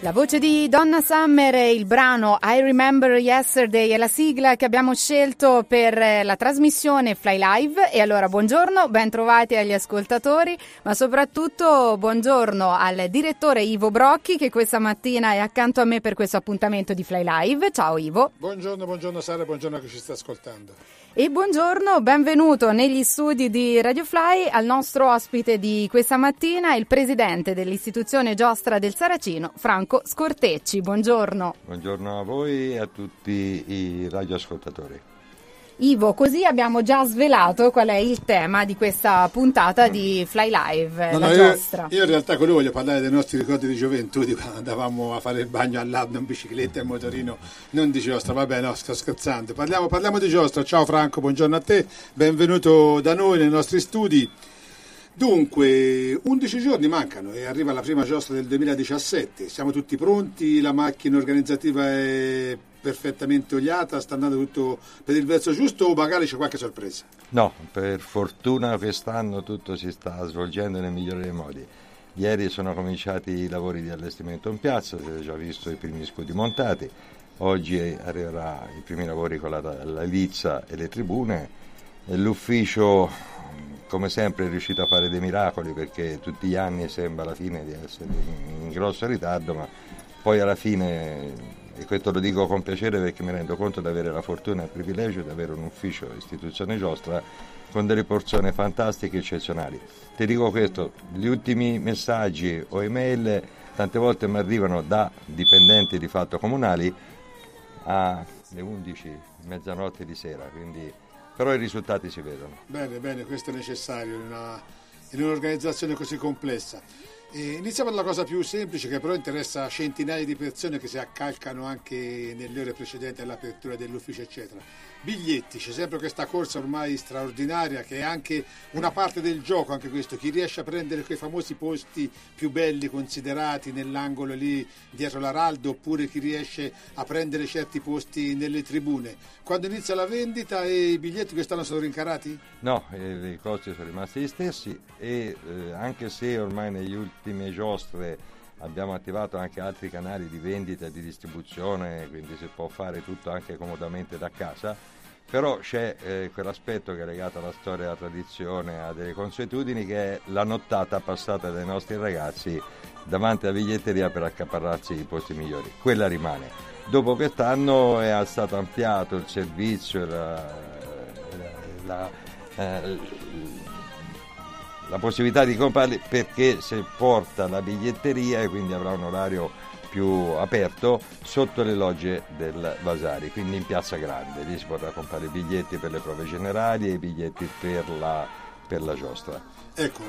La voce di Donna Summer e il brano I Remember Yesterday è la sigla che abbiamo scelto per la trasmissione Fly Live. E allora buongiorno, ben trovati agli ascoltatori, ma soprattutto buongiorno al direttore Ivo Brocchi, che questa mattina è accanto a me per questo appuntamento di Fly Live. Ciao Ivo. Buongiorno Sara, buongiorno a chi ci sta ascoltando. E buongiorno, benvenuto negli studi di Radio Fly al nostro ospite di questa mattina, il presidente dell'istituzione Giostra del Saracino, Franco Scortecci. Buongiorno. Buongiorno a voi e a tutti i radioascoltatori. Ivo, così abbiamo già svelato qual è il tema di questa puntata di Fly Live, la giostra. Io in realtà con lui voglio parlare dei nostri ricordi di gioventù, di quando andavamo a fare il bagno all'Abno in bicicletta e motorino, non di giostra, vabbè no, sto scherzando. Parliamo di giostra. Ciao Franco, buongiorno a te, benvenuto da noi nei nostri studi. Dunque, 11 giorni mancano e arriva la prima giostra del 2017, siamo tutti pronti, la macchina organizzativa è perfettamente oliata, sta andando tutto per il verso giusto o magari c'è qualche sorpresa? No, per fortuna quest'anno tutto si sta svolgendo nel migliore dei modi. Ieri sono cominciati i lavori di allestimento in piazza, si è già visto i primi scudi montati, oggi arriverà i primi lavori con la lizza e le tribune, e l'ufficio come sempre è riuscito a fare dei miracoli, perché tutti gli anni sembra alla fine di essere in grosso ritardo, ma poi alla fine, e questo lo dico con piacere perché mi rendo conto di avere la fortuna e il privilegio di avere un ufficio istituzione Giostra con delle persone fantastiche e eccezionali. Ti dico questo, gli ultimi messaggi o email tante volte mi arrivano da dipendenti di fatto comunali alle 11, mezzanotte di sera, quindi però i risultati si vedono. Bene, questo è necessario in un'organizzazione così complessa. Iniziamo dalla cosa più semplice, che però interessa centinaia di persone che si accalcano anche nelle ore precedenti all'apertura dell'ufficio eccetera. Biglietti, c'è sempre questa corsa ormai straordinaria che è anche una parte del gioco, anche questo, chi riesce a prendere quei famosi posti più belli considerati nell'angolo lì dietro l'Araldo, oppure chi riesce a prendere certi posti nelle tribune. Quando inizia la vendita e i biglietti quest'anno sono rincarati? No, i costi sono rimasti gli stessi e anche se ormai negli ultimi giostre abbiamo attivato anche altri canali di vendita e di distribuzione, quindi si può fare tutto anche comodamente da casa, però c'è quell'aspetto che è legato alla storia, alla tradizione, a delle consuetudini, che è la nottata passata dai nostri ragazzi davanti alla biglietteria per accaparrarsi i posti migliori. Quella rimane. Dopo quest'anno è stato ampliato il servizio, la possibilità di comprarli, perché se porta la biglietteria e quindi avrà un orario più aperto sotto le logge del Vasari, quindi in Piazza Grande, lì si potrà comprare i biglietti per le prove generali e i biglietti per la giostra. Ecco,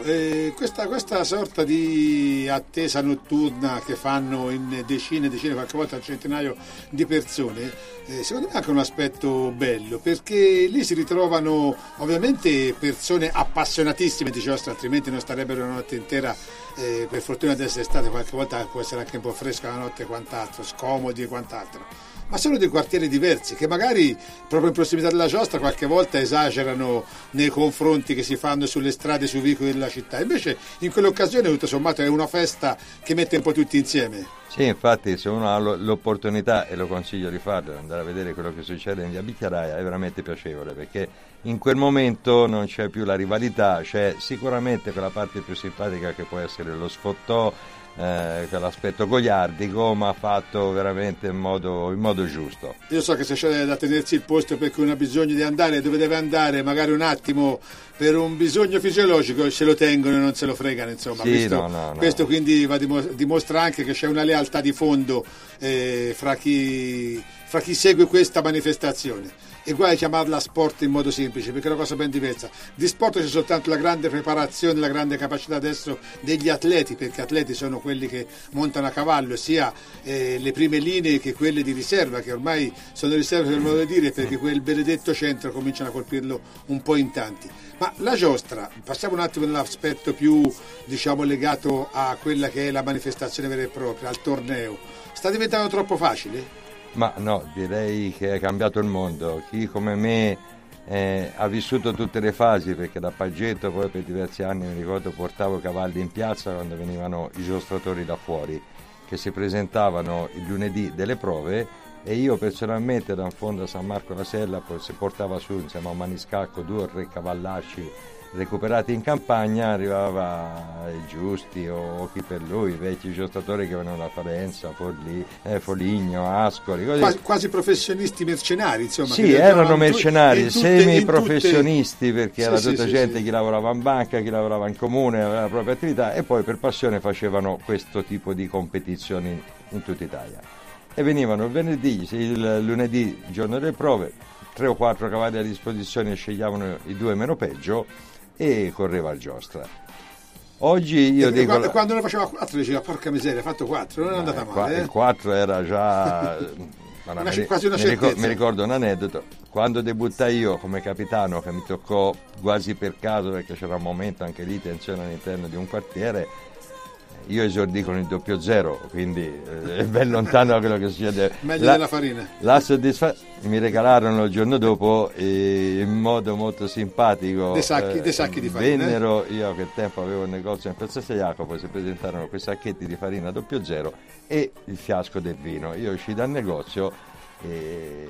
questa sorta di attesa notturna che fanno in decine, qualche volta un centinaio di persone, secondo me è anche un aspetto bello, perché lì si ritrovano ovviamente persone appassionatissime di giostra, altrimenti non starebbero una notte intera. Per fortuna adesso è estate, qualche volta può essere anche un po' fresca la notte e quant'altro, scomodi e quant'altro, ma sono dei quartieri diversi che magari proprio in prossimità della giostra qualche volta esagerano nei confronti che si fanno sulle strade, sui vicoli della città, invece in quell'occasione tutto sommato è una festa che mette un po' tutti insieme. Sì, infatti se uno ha l'opportunità, e lo consiglio di farlo, andare a vedere quello che succede in via Bicchiaraia, è veramente piacevole, perché in quel momento non c'è più la rivalità, c'è sicuramente quella parte più simpatica che può essere lo sfottò, quell'aspetto goliardico, ma fatto veramente in modo giusto. Io so che se c'è da tenersi il posto perché uno ha bisogno di andare dove deve andare, magari un attimo per un bisogno fisiologico, se lo tengono e non se lo fregano, insomma. Sì, questo quindi dimostra anche che c'è una lealtà di fondo fra chi segue questa manifestazione. E guai chiamarla sport in modo semplice, perché è una cosa ben diversa. Di sport c'è soltanto la grande preparazione, la grande capacità adesso degli atleti, perché atleti sono quelli che montano a cavallo, sia le prime linee che quelle di riserva, che ormai sono riserve per modo di dire, perché quel benedetto centro cominciano a colpirlo un po' in tanti. Ma la giostra, passiamo un attimo nell'aspetto più, diciamo, legato a quella che è la manifestazione vera e propria, al torneo, sta diventando troppo facile? Ma no, direi che è cambiato il mondo. Chi come me ha vissuto tutte le fasi, perché da paggetto poi per diversi anni mi ricordo portavo i cavalli in piazza quando venivano i giostratori da fuori, che si presentavano il lunedì delle prove, e io personalmente da un fondo a San Marco la Sella poi si portava su insieme a un maniscalco 2 o 3 cavallacci recuperati in campagna, arrivava il Giusti o chi per lui, i vecchi giostatori che venivano da Farenza, Foligno, Ascoli, quasi professionisti mercenari, insomma. Sì, erano mercenari, semi-professionisti, perché era tutta gente, chi lavorava in banca, chi lavorava in comune, aveva la propria attività, e poi per passione facevano questo tipo di competizioni in tutta Italia. E venivano il venerdì, il lunedì, giorno delle prove, 3 o 4 cavalli a disposizione, scegliavano i 2 meno peggio e correva il giostra. Oggi io dico... Quando ne faceva 4 diceva porca miseria, ha fatto 4, non è andata male. Il 4 era già... quasi una certezza. Mi ricordo un aneddoto, quando debuttai io come capitano, che mi toccò quasi per caso perché c'era un momento anche lì, tensione all'interno di un quartiere, io esordì con il 00, quindi è ben lontano da quello che succede. Meglio della farina. Mi regalarono il giorno dopo in modo molto simpatico dei sacchi di farina. Vennero, io a quel tempo avevo un negozio in Piazza San Jacopo, si presentarono quei sacchetti di farina 00 e il fiasco del vino. Io uscii dal negozio e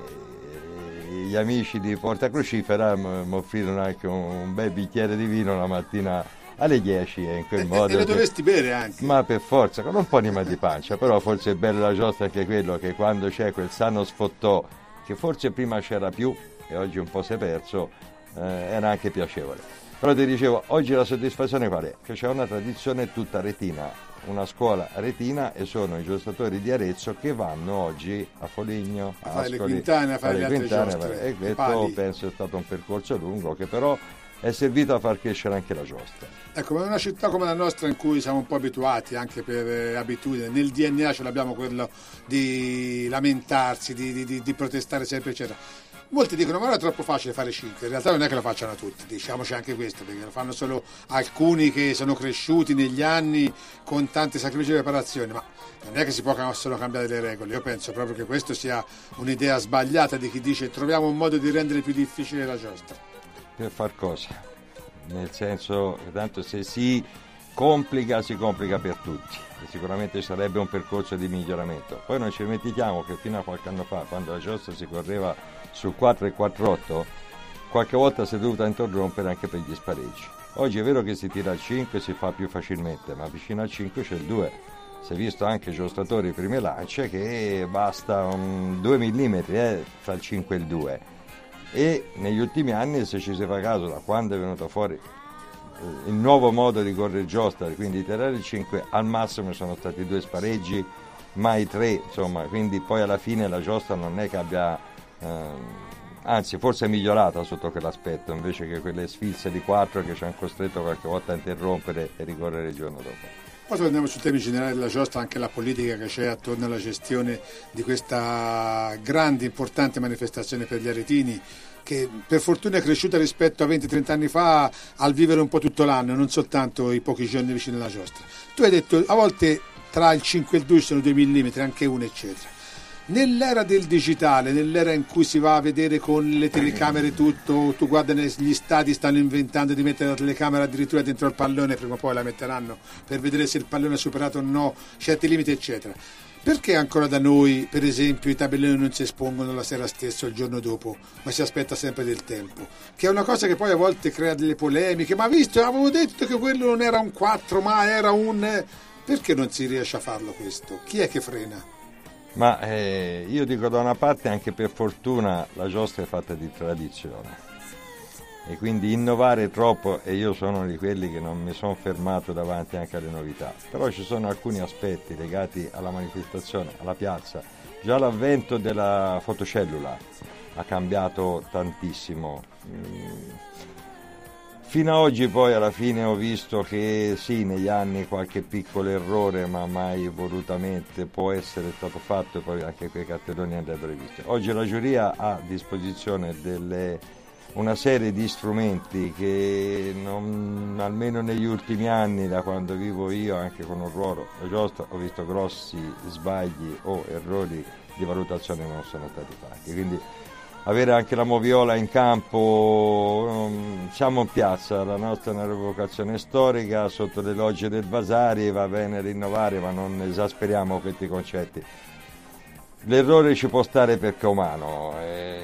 gli amici di Porta Crocifera mi offrirono anche un bel bicchiere di vino la mattina alle 10, e in quel modo... E le dovresti bere anche. Ma per forza, con un po' di mal di pancia, però forse è bello la giostra anche quello, che quando c'è quel sano sfottò, che forse prima c'era più e oggi un po' si è perso, era anche piacevole. Però ti dicevo, oggi la soddisfazione qual è? Che c'è una tradizione tutta retina, una scuola retina, e sono i giostatori di Arezzo che vanno oggi a Foligno, a fare Ascoli, le quintane, a fare le altre giostre, e questo penso è stato un percorso lungo che però è servito a far crescere anche la giostra. Ecco, ma in una città come la nostra, in cui siamo un po' abituati anche per abitudine, nel DNA ce l'abbiamo quello di lamentarsi, di protestare sempre, eccetera. Molti dicono ma non è troppo facile fare 5, in realtà non è che lo facciano tutti, diciamoci anche questo, perché lo fanno solo alcuni che sono cresciuti negli anni con tanti sacrifici e preparazioni, ma non è che si può solo cambiare le regole. Io penso proprio che questo sia un'idea sbagliata di chi dice troviamo un modo di rendere più difficile la giostra. Per far cosa? Nel senso che tanto se si complica per tutti, e sicuramente sarebbe un percorso di miglioramento. Poi non ci dimentichiamo che fino a qualche anno fa, quando la giostra si correva sul 4 e 4-8, qualche volta si è dovuta interrompere anche per gli spareggi. Oggi è vero che si tira al 5 e si fa più facilmente, ma vicino al 5 c'è il 2. Si è visto anche giostratori prime lance che basta un 2 mm fra il 5 e il 2. E negli ultimi anni, se ci si fa caso, da quando è venuto fuori il nuovo modo di correre giostra, quindi tirare il 5, al massimo sono stati 2 spareggi, mai 3, insomma, quindi poi alla fine la giostra non è che abbia, anzi forse è migliorata sotto quell'aspetto, invece che quelle sfilze di 4 che ci hanno costretto qualche volta a interrompere e ricorrere il giorno dopo. Poi torniamo sul tema generale della giostra, anche la politica che c'è attorno alla gestione di questa grande, importante manifestazione per gli aretini, che per fortuna è cresciuta rispetto a 20-30 anni fa al vivere un po' tutto l'anno, non soltanto i pochi giorni vicino alla giostra. Tu hai detto a volte tra il 5 e il 2 sono 2 mm, anche 1 eccetera. Nell'era del digitale, nell'era in cui si va a vedere con le telecamere tutto, tu guarda negli stadi stanno inventando di mettere la telecamera addirittura dentro il pallone, prima o poi la metteranno per vedere se il pallone ha superato o no certi limiti eccetera. Perché ancora da noi, per esempio, i tabelloni non si espongono la sera stessa o il giorno dopo, ma si aspetta sempre del tempo? Che è una cosa che poi a volte crea delle polemiche, ma visto, avevo detto che quello non era un 4, ma era un... Perché non si riesce a farlo questo? Chi è che frena? Ma io dico, da una parte anche per fortuna la giostra è fatta di tradizione e quindi innovare troppo, e io sono di quelli che non mi sono fermato davanti anche alle novità, però ci sono alcuni aspetti legati alla manifestazione, alla piazza. Già l'avvento della fotocellula ha cambiato tantissimo. Fino ad oggi poi alla fine ho visto che sì, negli anni qualche piccolo errore, ma mai volutamente, può essere stato fatto, e poi anche quei cartelloni andrebbero visti. Oggi la giuria ha a disposizione una serie di strumenti che almeno negli ultimi anni, da quando vivo io anche con un ruolo la giostra, ho visto grossi sbagli o errori di valutazione non sono stati fatti. Quindi avere anche la moviola in campo. Siamo in piazza, la nostra è una rivocazione storica, sotto le logge del Vasari va bene rinnovare, ma non esasperiamo questi concetti. L'errore ci può stare perché è umano,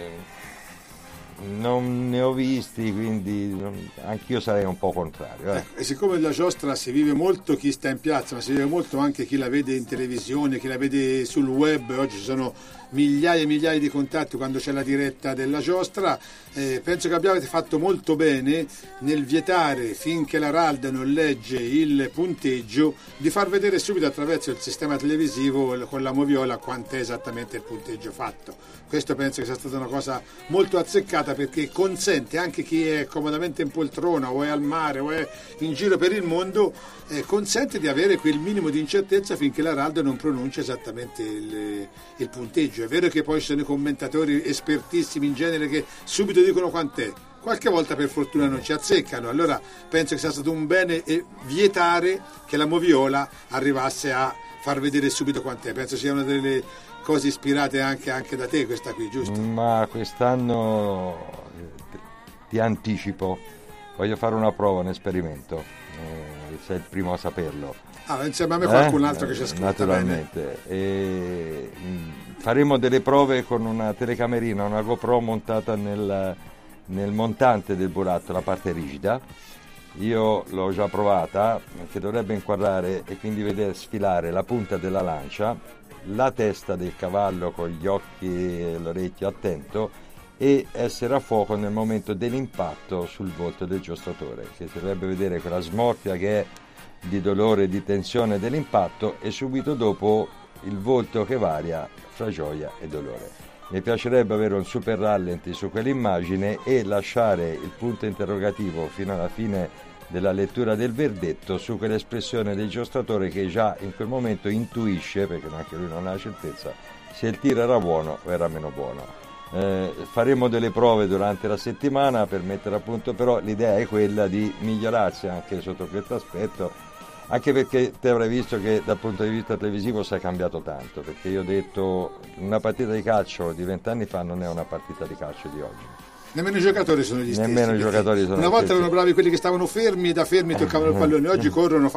non ne ho visti, quindi anch'io sarei un po' contrario. E siccome la giostra si vive molto chi sta in piazza, ma si vive molto anche chi la vede in televisione, chi la vede sul web, oggi ci sono migliaia e migliaia di contatti quando c'è la diretta della giostra, penso che abbiate fatto molto bene nel vietare, finché la RALD non legge il punteggio, di far vedere subito attraverso il sistema televisivo con la moviola quant'è esattamente il punteggio fatto. Questo penso che sia stata una cosa molto azzeccata, perché consente anche chi è comodamente in poltrona o è al mare o è in giro per il mondo, consente di avere quel minimo di incertezza finché la RALD non pronuncia esattamente il punteggio. È vero che poi ci sono i commentatori espertissimi in genere che subito dicono quant'è, qualche volta per fortuna non ci azzeccano, allora penso che sia stato un bene vietare che la moviola arrivasse a far vedere subito quant'è. Penso sia una delle cose ispirate anche da te, questa qui, giusto? Ma quest'anno ti anticipo, voglio fare una prova, un esperimento, sei il primo a saperlo. Insieme a me qualcun altro che ci ascolta. Naturalmente. Faremo delle prove con una telecamerina, una GoPro montata nel montante del burattino, la parte rigida. Io l'ho già provata, che dovrebbe inquadrare e quindi vedere sfilare la punta della lancia, la testa del cavallo con gli occhi e l'orecchio attento, e essere a fuoco nel momento dell'impatto sul volto del giostratore, che si dovrebbe vedere quella smorfia che è di dolore e di tensione dell'impatto, e subito dopo il volto che varia fra gioia e dolore. Mi piacerebbe avere un super rallenti su quell'immagine e lasciare il punto interrogativo fino alla fine della lettura del verdetto su quell'espressione del giostratore, che già in quel momento intuisce, perché anche lui non ha la certezza, se il tiro era buono o era meno buono. Faremo delle prove durante la settimana per mettere a punto, però l'idea è quella di migliorarsi anche sotto questo aspetto, anche perché te avrai visto che dal punto di vista televisivo si è cambiato tanto, perché io ho detto una partita di calcio di 20 anni fa non è una partita di calcio di oggi. Nemmeno i giocatori sono gli stessi. Una volta erano bravi quelli che stavano fermi e da fermi toccavano il pallone, oggi corrono,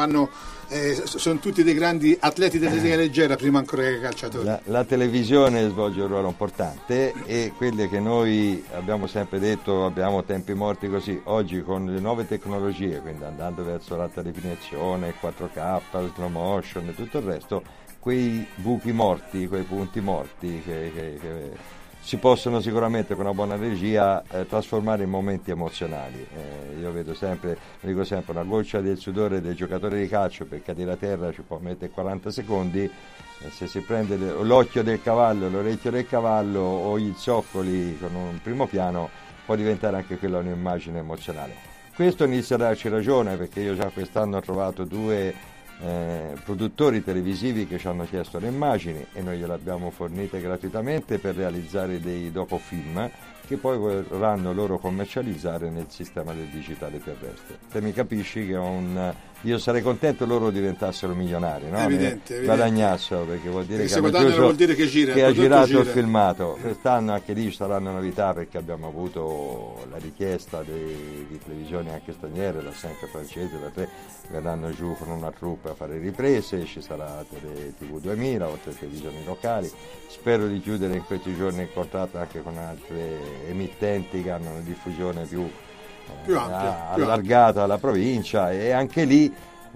sono tutti dei grandi atleti della linea leggera prima ancora che calciatori. La televisione svolge un ruolo importante, e quelle che noi abbiamo sempre detto abbiamo tempi morti così, oggi con le nuove tecnologie, quindi andando verso l'alta definizione, 4K, slow motion e tutto il resto, quei buchi morti, quei punti morti che si possono sicuramente con una buona regia trasformare in momenti emozionali. Io dico sempre, una goccia del sudore del giocatore di calcio per cadere a terra ci può mettere 40 secondi, se si prende l'occhio del cavallo, l'orecchio del cavallo o gli zoccoli con un primo piano, può diventare anche quella un'immagine emozionale. Questo inizia a darci ragione, perché io già quest'anno ho trovato 2 produttori televisivi che ci hanno chiesto le immagini e noi gliele abbiamo fornite gratuitamente per realizzare dei docufilm che poi vorranno loro commercializzare nel sistema del digitale terrestre. Te mi capisci che io sarei contento loro diventassero milionari, no? Evidente. Guadagnassero, perché vuol dire che vuol dire che ha girato il filmato. Quest'anno anche lì ci saranno novità, perché abbiamo avuto la richiesta di televisioni anche straniere, la 5 francese, la 3, verranno giù con una troupe a fare riprese, ci sarà TV 2000 oltre televisioni locali. Spero di chiudere in questi giorni il contratto anche con altre emittenti che hanno una diffusione più ampia, allargata alla provincia, e anche lì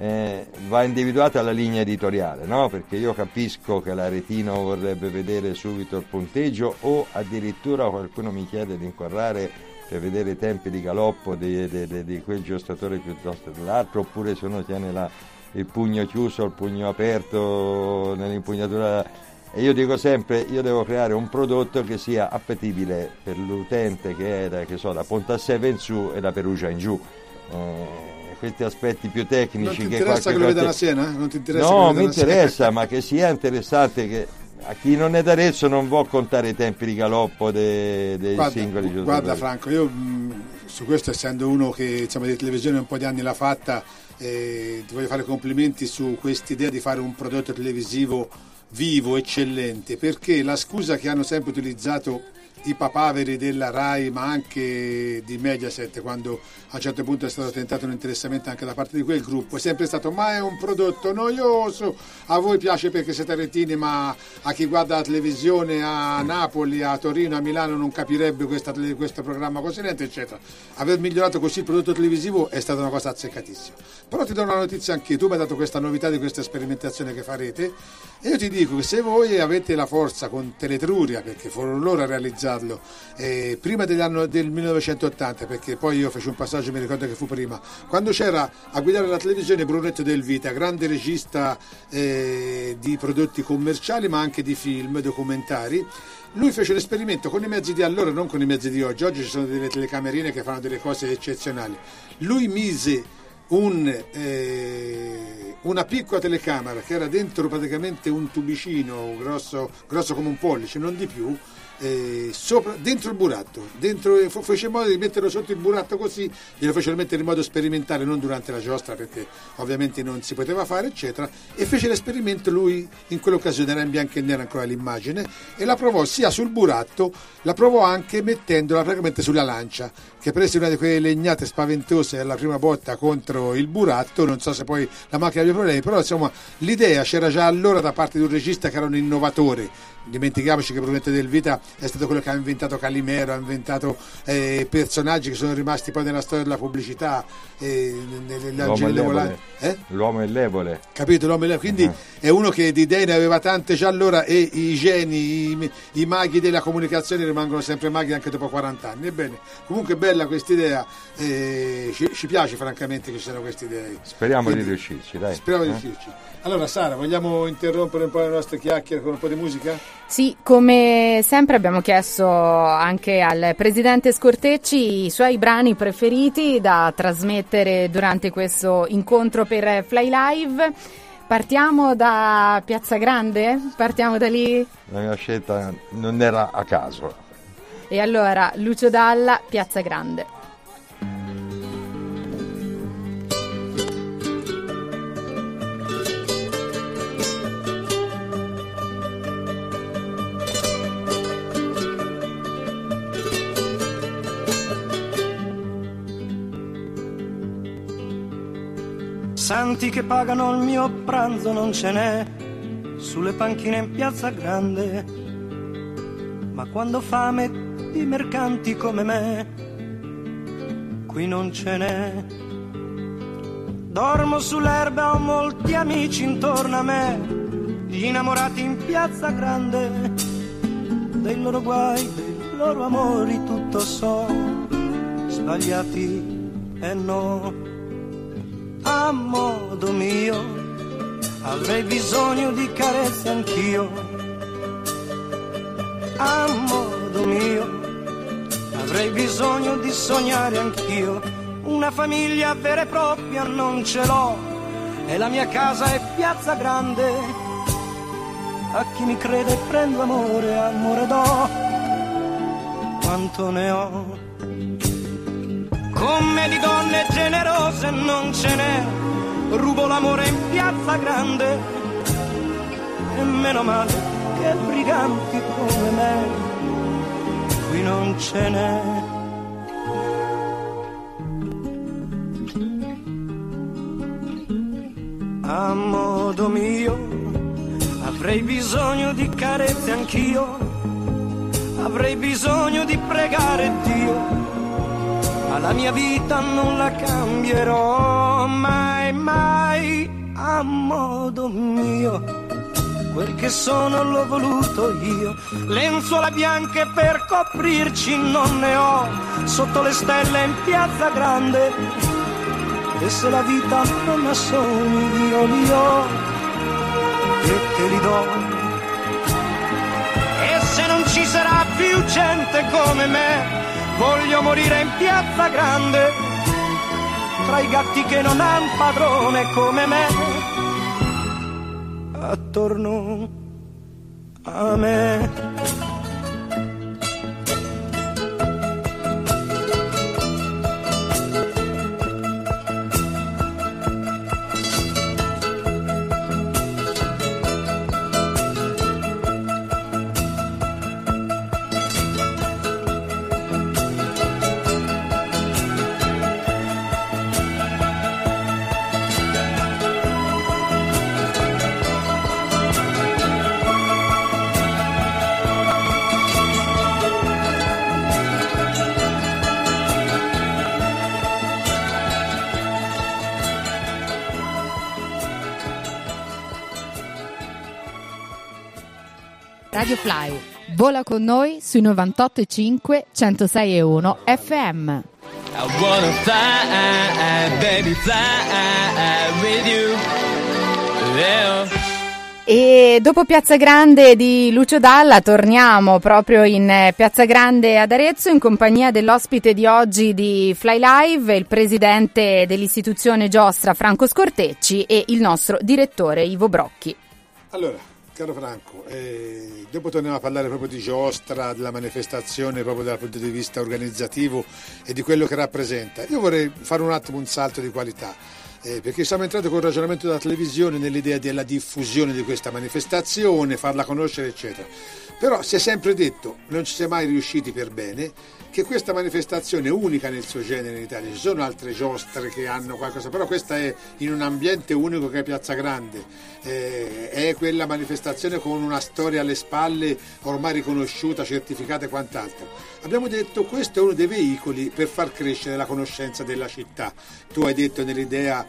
va individuata la linea editoriale, no? Perché io capisco che l'Aretino vorrebbe vedere subito il punteggio, o addirittura qualcuno mi chiede di inquadrare per vedere i tempi di galoppo di quel giostratore piuttosto dell'altro, oppure se uno tiene il pugno chiuso o il pugno aperto nell'impugnatura. E io dico sempre, io devo creare un prodotto che sia appetibile per l'utente che è da Ponte a Seve in su e da Perugia in giù. Questi aspetti più tecnici. Non ti interessa che lo veda la Siena? Non ti interessa? No, mi interessa, ma che sia interessante, che a chi non è d'Arezzo non può contare i tempi di galoppo dei singoli giocatori. Guarda Franco, io su questo, essendo uno che di televisione un po' di anni l'ha fatta, ti voglio fare complimenti su quest'idea di fare un prodotto televisivo vivo, eccellente, perché la scusa che hanno sempre utilizzato i papaveri della Rai ma anche di Mediaset, quando a un certo punto è stato tentato un interessamento anche da parte di quel gruppo, è sempre stato: ma è un prodotto noioso, a voi piace perché siete retini, ma a chi guarda la televisione a Napoli, a Torino, a Milano non capirebbe questo programma così niente, eccetera. Aver migliorato così il prodotto televisivo è stata una cosa azzeccatissima. Però ti do una notizia anche tu mi hai dato questa novità di questa sperimentazione che farete, e io ti dico che se voi avete la forza con Teletruria, perché furono loro a realizzarlo prima del 1980, perché poi io feci un passaggio, mi ricordo che fu prima, quando c'era a guidare la televisione Brunetto Del Vita, grande regista di prodotti commerciali ma anche di film, documentari. Lui fece l'esperimento con i mezzi di allora, non con i mezzi di oggi. Oggi ci sono delle telecamerine che fanno delle cose eccezionali. Lui mise una piccola telecamera che era dentro praticamente un tubicino grosso come un pollice, non di più, dentro il buratto, fece in modo di metterlo sotto il buratto, così glielo fecero mettere in modo sperimentale, non durante la giostra perché ovviamente non si poteva fare, eccetera, e fece l'esperimento. Lui in quell'occasione era in bianco e nero ancora l'immagine, e la provò sia sul buratto, la provò anche mettendola praticamente sulla lancia, che prese una di quelle legnate spaventose alla prima botta contro il buratto. Non so se poi la macchina abbia problemi, però insomma l'idea c'era già allora da parte di un regista che era un innovatore. Dimentichiamoci che Brunetto Del Vita è stato quello che ha inventato Calimero, ha inventato personaggi che sono rimasti poi nella storia della pubblicità, l'uomo e l'ebole, capito? L'uomo e l'ebole. Quindi è uno che di idee ne aveva tante già allora, e i geni, i maghi della comunicazione rimangono sempre maghi anche dopo 40 anni. Ebbene, comunque bella questa idea, ci piace francamente che ci siano queste idee. Speriamo di riuscirci, dai. Speriamo di riuscirci. Allora Sara, vogliamo interrompere un po' le nostre chiacchiere con un po' di musica? Sì, come sempre abbiamo chiesto anche al presidente Scortecci i suoi brani preferiti da trasmettere durante questo incontro per Fly Live. Partiamo da Piazza Grande? Partiamo da lì? La mia scelta non era a caso. E allora Lucio Dalla, Piazza Grande. Santi che pagano il mio pranzo non ce n'è sulle panchine in Piazza Grande, ma quando fame di mercanti come me qui non ce n'è. Dormo sull'erba, ho molti amici intorno a me, gli innamorati in Piazza Grande, dei loro guai, dei loro amori tutto so, sbagliati e no. A modo mio avrei bisogno di carezze anch'io, a modo mio avrei bisogno di sognare anch'io. Una famiglia vera e propria non ce l'ho, e la mia casa è Piazza Grande. A chi mi crede prendo amore, amore do, quanto ne ho. Come di donne generose non ce n'è, rubo l'amore in Piazza Grande, e meno male che briganti come me qui non ce n'è. A modo mio avrei bisogno di carezze anch'io, avrei bisogno di pregare Dio, ma la mia vita non la cambierò mai, mai. A modo mio quel che sono l'ho voluto io, lenzuola bianche per coprirci non ne ho, sotto le stelle in Piazza Grande, e se la vita non ha sogni io li ho e te li do. E se non ci sarà più gente come me, voglio morire in Piazza Grande, tra i gatti che non han padrone come me, attorno a me. Radio Fly, vola con noi sui 98.5, 106.1 FM. I wanna fly, baby, fly with you. Yeah. E dopo Piazza Grande di Lucio Dalla torniamo proprio in Piazza Grande ad Arezzo in compagnia dell'ospite di oggi di Fly Live, il presidente dell'istituzione Giostra Franco Scortecci e il nostro direttore Ivo Brocchi. Allora, caro Franco, dopo torniamo a parlare proprio di Giostra, della manifestazione proprio dal punto di vista organizzativo e di quello che rappresenta. Io vorrei fare un attimo un salto di qualità. Perché siamo entrati con il ragionamento della televisione nell'idea della diffusione di questa manifestazione, farla conoscere eccetera, però si è sempre detto, non ci si è mai riusciti per bene, che questa manifestazione è unica nel suo genere in Italia. Ci sono altre giostre che hanno qualcosa, però questa è in un ambiente unico che è Piazza Grande, è quella manifestazione con una storia alle spalle ormai riconosciuta, certificata e quant'altro. Abbiamo detto questo è uno dei veicoli per far crescere la conoscenza della città. Tu hai detto nell'idea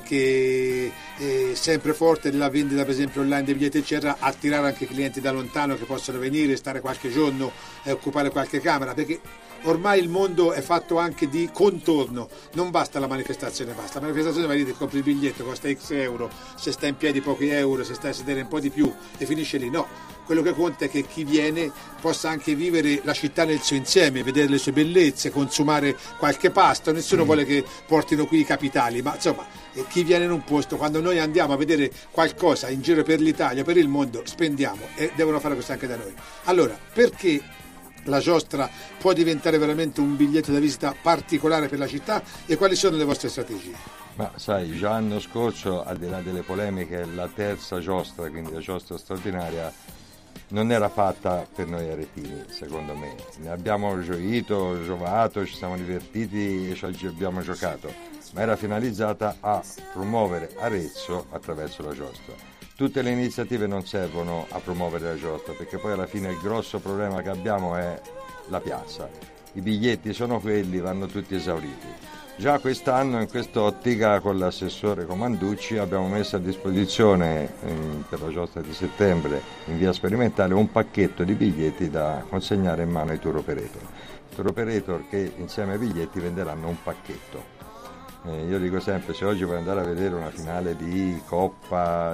anche sempre forte della vendita per esempio online dei biglietti eccetera, attirare anche clienti da lontano che possono venire, stare qualche giorno e occupare qualche camera, perché ormai il mondo è fatto anche di contorno, non basta la manifestazione, basta la manifestazione, vai lì, compri il biglietto, costa X euro, se stai in piedi pochi euro, se stai a sedere un po' di più e finisce lì. No, quello che conta è che chi viene possa anche vivere la città nel suo insieme, vedere le sue bellezze, consumare qualche pasto. Nessuno vuole che portino qui i capitali, ma insomma chi viene in un posto, quando noi andiamo a vedere qualcosa in giro per l'Italia, per il mondo, spendiamo, e devono fare questo anche da noi. Allora, perché la Giostra può diventare veramente un biglietto da visita particolare per la città e quali sono le vostre strategie? Ma sai, già l'anno scorso, al di là delle polemiche, la terza Giostra, quindi la Giostra straordinaria, non era fatta per noi aretini, secondo me. Ne abbiamo giovato, ci siamo divertiti e ci abbiamo giocato, ma era finalizzata a promuovere Arezzo attraverso la Giostra. Tutte le iniziative non servono a promuovere la Giostra, perché poi alla fine il grosso problema che abbiamo è la piazza. I biglietti sono quelli, vanno tutti esauriti. Già quest'anno, in quest'ottica, con l'assessore Comanducci, abbiamo messo a disposizione per la Giostra di settembre, in via sperimentale, un pacchetto di biglietti da consegnare in mano ai tour operator. Tour operator che insieme ai biglietti venderanno un pacchetto. Io dico sempre, se oggi vuoi andare a vedere una finale di Coppa,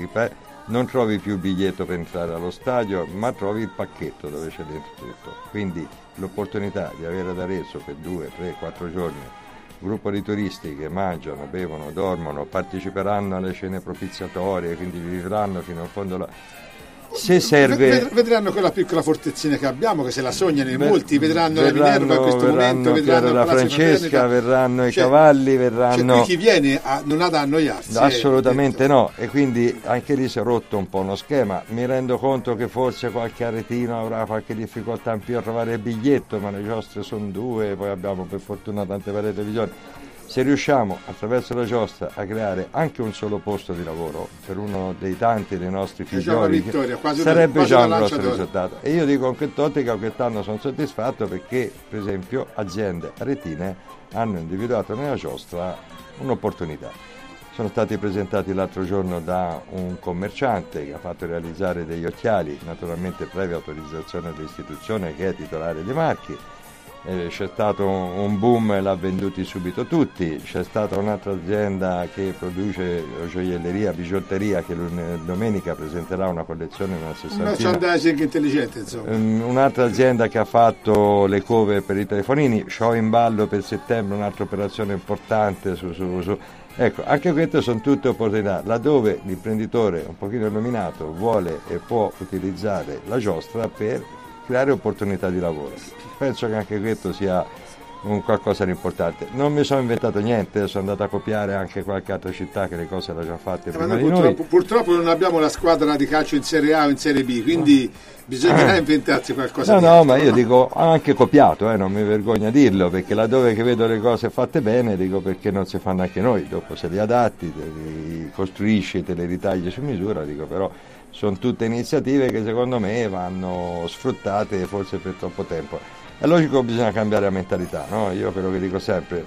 non trovi più il biglietto per entrare allo stadio, ma trovi il pacchetto dove c'è dentro tutto. Quindi l'opportunità di avere ad Arezzo per 2, 3, 4 giorni un gruppo di turisti che mangiano, bevono, dormono, parteciperanno alle cene propiziatorie, quindi vivranno fino in fondo se serve. Vedranno quella piccola fortezzina che abbiamo, che se la sognano in molti, vedranno la Minerva in questo momento, vedranno la Francesca, verranno i cavalli, verranno. Cioè, chi viene non ha da annoiarsi. Assolutamente no, e quindi anche lì si è rotto un po' uno schema. Mi rendo conto che forse qualche aretino avrà qualche difficoltà in più a trovare il biglietto, ma le Giostre sono 2, poi abbiamo per fortuna tante varie televisioni. Se riusciamo attraverso la Giostra a creare anche un solo posto di lavoro per uno dei tanti dei nostri figlioli, sarebbe già un grosso risultato. E io dico, in quest'ottica quest'anno sono soddisfatto perché per esempio aziende aretine hanno individuato nella Giostra un'opportunità. Sono stati presentati l'altro giorno da un commerciante che ha fatto realizzare degli occhiali, naturalmente previa autorizzazione dell'istituzione che è titolare dei marchi. C'è stato un boom e l'ha venduti subito tutti. C'è stata un'altra azienda che produce gioielleria, bigiotteria, che domenica presenterà una collezione, una sessantina. Merchandising intelligente, insomma. Un'altra azienda che ha fatto le cover per i telefonini. C'ho in ballo per settembre un'altra operazione importante su. Ecco, anche queste sono tutte opportunità laddove l'imprenditore un pochino illuminato vuole e può utilizzare la Giostra per creare opportunità di lavoro. Penso che anche questo sia un qualcosa di importante. Non mi sono inventato niente, sono andato a copiare anche qualche altra città che le cose l'ha già fatte prima di noi. Purtroppo non abbiamo la squadra di calcio in Serie A o in Serie B, quindi bisognerà inventarsi qualcosa. No, ma io dico, ho anche copiato, non mi vergogno a dirlo, perché laddove che vedo le cose fatte bene, dico perché non si fanno anche noi, dopo se li adatti, te li costruisci, te le ritagli su misura, dico però sono tutte iniziative che secondo me vanno sfruttate forse per troppo tempo. È logico che bisogna cambiare la mentalità, no? Io quello che dico sempre,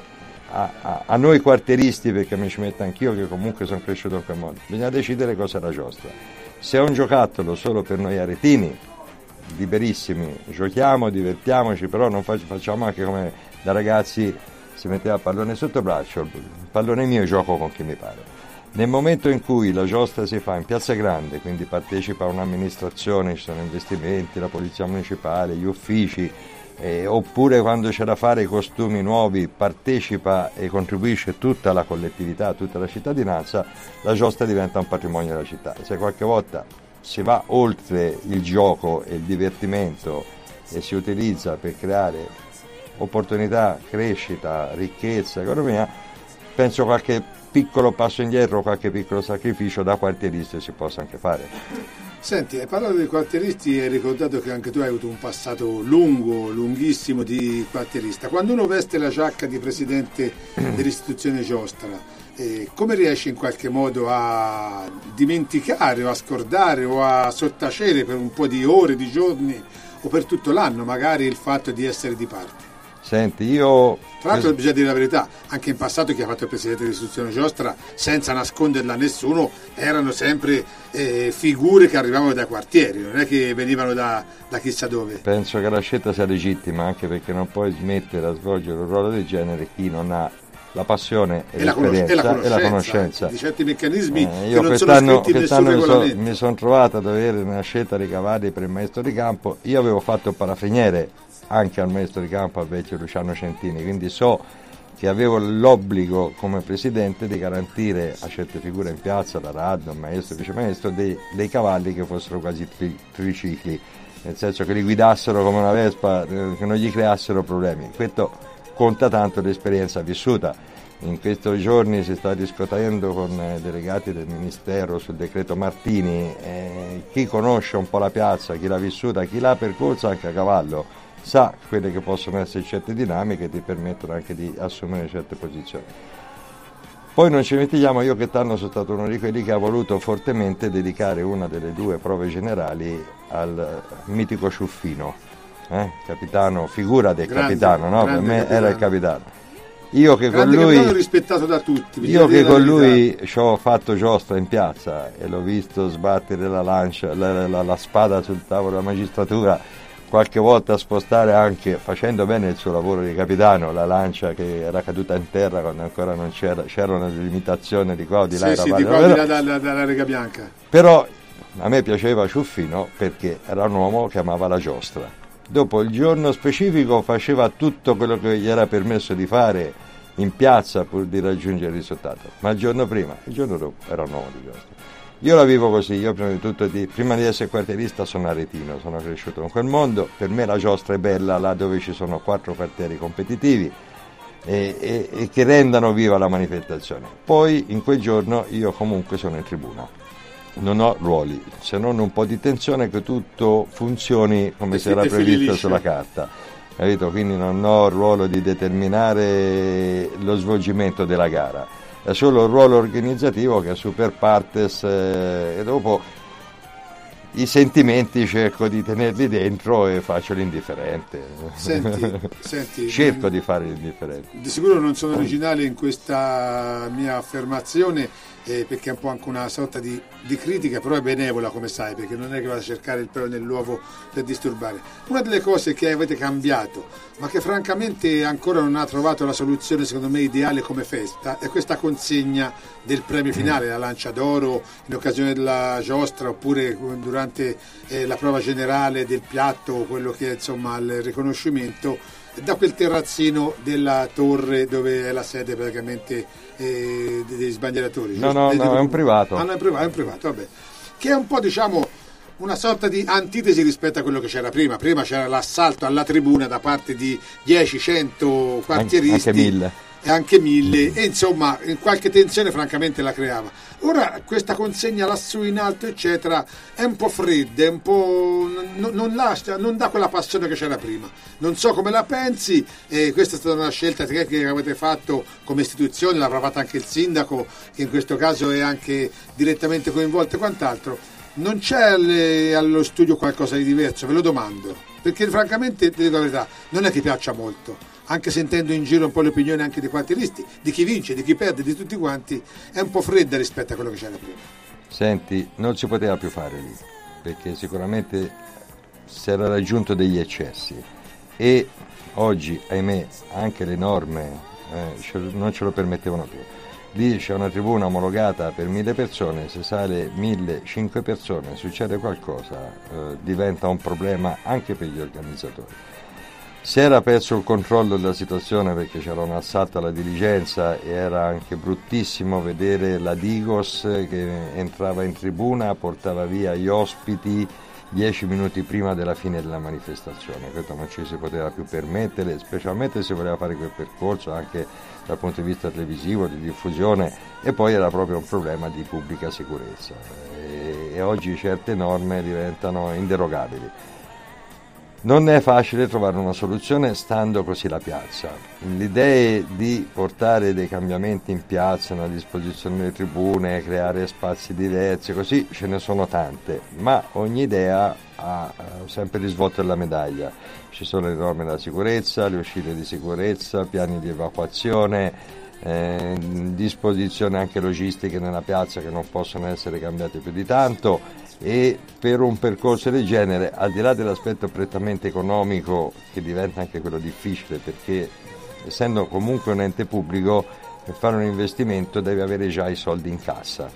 a noi quartieristi, perché mi ci metto anch'io che comunque sono cresciuto in quel modo, bisogna decidere cosa è la Giostra. Se è un giocattolo solo per noi aretini, liberissimi, giochiamo, divertiamoci, però non facciamo anche come da ragazzi si metteva il pallone sotto braccio, il pallone mio, gioco con chi mi pare. Nel momento in cui la giostra si fa in Piazza Grande, quindi partecipa un'amministrazione, ci sono investimenti, la polizia municipale, gli uffici, oppure quando c'è da fare i costumi nuovi partecipa e contribuisce tutta la collettività, tutta la cittadinanza, la giostra diventa un patrimonio della città. Se qualche volta si va oltre il gioco e il divertimento e si utilizza per creare opportunità, crescita, ricchezza, economia, penso qualche piccolo passo indietro, qualche piccolo sacrificio da quartierista si possa anche fare. Senti, hai parlato dei quartieristi e hai ricordato che anche tu hai avuto un passato lunghissimo di quartierista. Quando uno veste la giacca di presidente dell'istituzione giostra, come riesci in qualche modo a dimenticare o a scordare o a sottacere per un po' di ore, di giorni o per tutto l'anno magari il fatto di essere di parte? Senti, io... Tra l'altro bisogna dire la verità, anche in passato chi ha fatto il presidente dell'istituzione giostra, senza nasconderla a nessuno, erano sempre figure che arrivavano dai quartieri, non è che venivano da chissà dove. Penso che la scelta sia legittima, anche perché non puoi smettere a svolgere un ruolo del genere chi non ha la passione e l'esperienza e la conoscenza di certi meccanismi io che non sono scritti in nessun regolamento. Mi sono trovato ad avere una scelta di cavalli per il maestro di campo. Io avevo fatto il parafiniere anche al maestro di campo, al vecchio Luciano Centini, quindi so che avevo l'obbligo come presidente di garantire a certe figure in piazza, da raddo, maestro e vicemaestro, dei cavalli che fossero quasi tricicli, nel senso che li guidassero come una vespa, che non gli creassero problemi. Questo conta tanto l'esperienza vissuta. In questi giorni si sta discutendo con delegati del Ministero sul decreto Martini, chi conosce un po' la piazza, chi l'ha vissuta, chi l'ha percorsa anche a cavallo, sa quelle che possono essere certe dinamiche che ti permettono anche di assumere certe posizioni. Poi non ci dimentichiamo, io quest'anno sono stato uno di quelli che ha voluto fortemente dedicare una delle 2 prove generali al mitico Ciuffino, capitano, figura del capitano, no? Per me capitano. Era il capitano. Io che con lui, rispettato da tutti, io che con lui ci ho fatto giostra in piazza e l'ho visto sbattere la lancia, la spada sul tavolo della magistratura, qualche volta spostare anche, facendo bene il suo lavoro di capitano, la lancia che era caduta in terra quando ancora non c'era una limitazione di qua o di là. Sì, di qua o di là dalla Lega Bianca. Però a me piaceva Ciuffino perché era un uomo che amava la giostra. Dopo il giorno specifico faceva tutto quello che gli era permesso di fare in piazza pur di raggiungere il risultato, ma il giorno dopo era un uomo di giostra. Io la vivo così, io prima di essere quartierista sono aretino, sono cresciuto in quel mondo, per me la giostra è bella là dove ci sono 4 quartieri competitivi e che rendano viva la manifestazione. Poi in quel giorno io comunque sono in tribuna, non ho ruoli, se non un po' di tensione che tutto funzioni come si era previsto sulla carta, capito? Quindi non ho il ruolo di determinare lo svolgimento della gara. È solo il ruolo organizzativo che è super partes e dopo i sentimenti cerco di tenerli dentro e faccio l'indifferente. Senti, cerco di fare l'indifferente. Di sicuro non sono originale in questa mia affermazione perché è un po' anche una sorta di critica, però è benevola, come sai, perché non è che vado a cercare il pelo nell'uovo per disturbare. Una delle cose che avete cambiato, ma che francamente ancora non ha trovato la soluzione secondo me ideale come festa, è questa consegna del premio finale, la lancia d'oro in occasione della giostra oppure durante la prova generale del piatto, quello che è insomma il riconoscimento da quel terrazzino della torre dove è la sede praticamente degli sbandieratori. No, è un privato. È un privato, vabbè. Che è un po', diciamo, una sorta di antitesi rispetto a quello che c'era prima. Prima c'era l'assalto alla tribuna da parte di 10-100 quartieristi. Anche 1000. E anche 1000, e insomma qualche tensione francamente la creava. Ora questa consegna lassù in alto eccetera è un po' fredda, è un po' non dà quella passione che c'era prima. Non so come la pensi, questa è stata una scelta che avete fatto come istituzione, l'avrà fatta anche il sindaco che in questo caso è anche direttamente coinvolto e quant'altro. Non c'è allo studio qualcosa di diverso? Ve lo domando, perché francamente, ti dico la verità, non è che piaccia molto. Anche sentendo in giro un po' le opinioni anche dei quartieristi, di chi vince, di chi perde, di tutti quanti, è un po' fredda rispetto a quello che c'era prima. Senti, non si poteva più fare lì, perché sicuramente si era raggiunto degli eccessi e oggi, ahimè, anche le norme non ce lo permettevano più. Lì c'è una tribuna omologata per 1000 persone, se sale 1005 persone, succede qualcosa, diventa un problema anche per gli organizzatori. Si era perso il controllo della situazione perché c'era un assalto alla diligenza e era anche bruttissimo vedere la Digos che entrava in tribuna, portava via gli ospiti 10 minuti prima della fine della manifestazione. Questo non ci si poteva più permettere, specialmente se voleva fare quel percorso anche dal punto di vista televisivo, di diffusione, e poi era proprio un problema di pubblica sicurezza e oggi certe norme diventano inderogabili. Non è facile trovare una soluzione stando così la piazza. L'idea di portare dei cambiamenti in piazza, una disposizione delle tribune, creare spazi diversi, così ce ne sono tante, ma ogni idea ha sempre risvolto della medaglia. Ci sono le norme della sicurezza, le uscite di sicurezza, piani di evacuazione, disposizioni anche logistiche nella piazza che non possono essere cambiate più di tanto. E per un percorso del genere, al di là dell'aspetto prettamente economico, che diventa anche quello difficile, perché essendo comunque un ente pubblico, per fare un investimento deve avere già i soldi in cassa.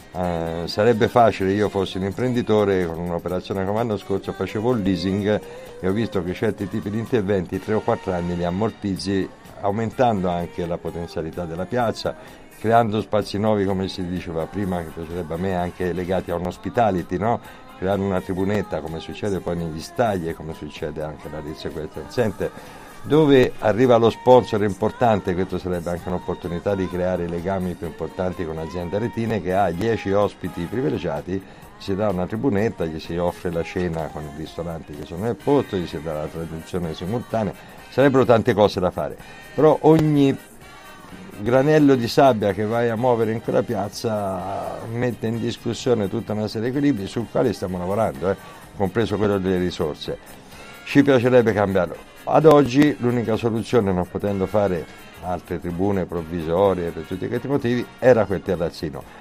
Sarebbe facile, io fossi un imprenditore, con un'operazione come l'anno scorso facevo il leasing e ho visto che certi tipi di interventi 3 o 4 anni li ammortizzi, aumentando anche la potenzialità della piazza, creando spazi nuovi, come si diceva prima, che piacerebbe a me, anche legati a un hospitality, no? Creare una tribunetta, come succede poi negli stadi e come succede anche alla Rizzo Center, dove arriva lo sponsor importante. Questo sarebbe anche un'opportunità di creare legami più importanti con aziende retine, che ha 10 ospiti privilegiati, si dà una tribunetta, gli si offre la cena con i ristoranti che sono nel posto, gli si dà la traduzione simultanea, sarebbero tante cose da fare, però ogni granello di sabbia che vai a muovere in quella piazza mette in discussione tutta una serie di equilibri sul quale stiamo lavorando, compreso quello delle risorse. Ci piacerebbe cambiarlo. Ad oggi l'unica soluzione, non potendo fare altre tribune provvisorie per tutti questi motivi, era quel terrazzino,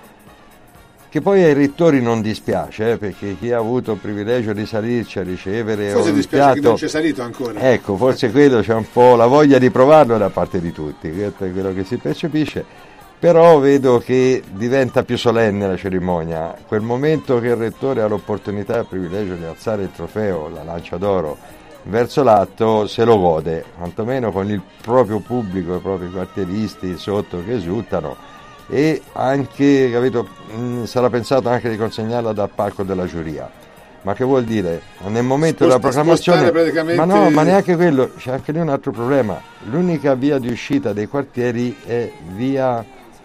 che poi ai rettori non dispiace, perché chi ha avuto il privilegio di salirci a ricevere forse un dispiace piatto, che non c'è salito ancora, ecco, forse quello c'è un po' la voglia di provarlo da parte di tutti, questo è quello che si percepisce, però vedo che diventa più solenne la cerimonia, quel momento che il rettore ha l'opportunità e il privilegio di alzare il trofeo, la lancia d'oro, verso l'atto, se lo gode, quantomeno con il proprio pubblico, i propri quartieristi sotto che esultano. E anche, capito, sarà pensato anche di consegnarla dal palco della giuria. Ma che vuol dire? Nel momento della proclamazione, praticamente... ma neanche quello, c'è anche lì un altro problema. L'unica via di uscita dei quartieri è via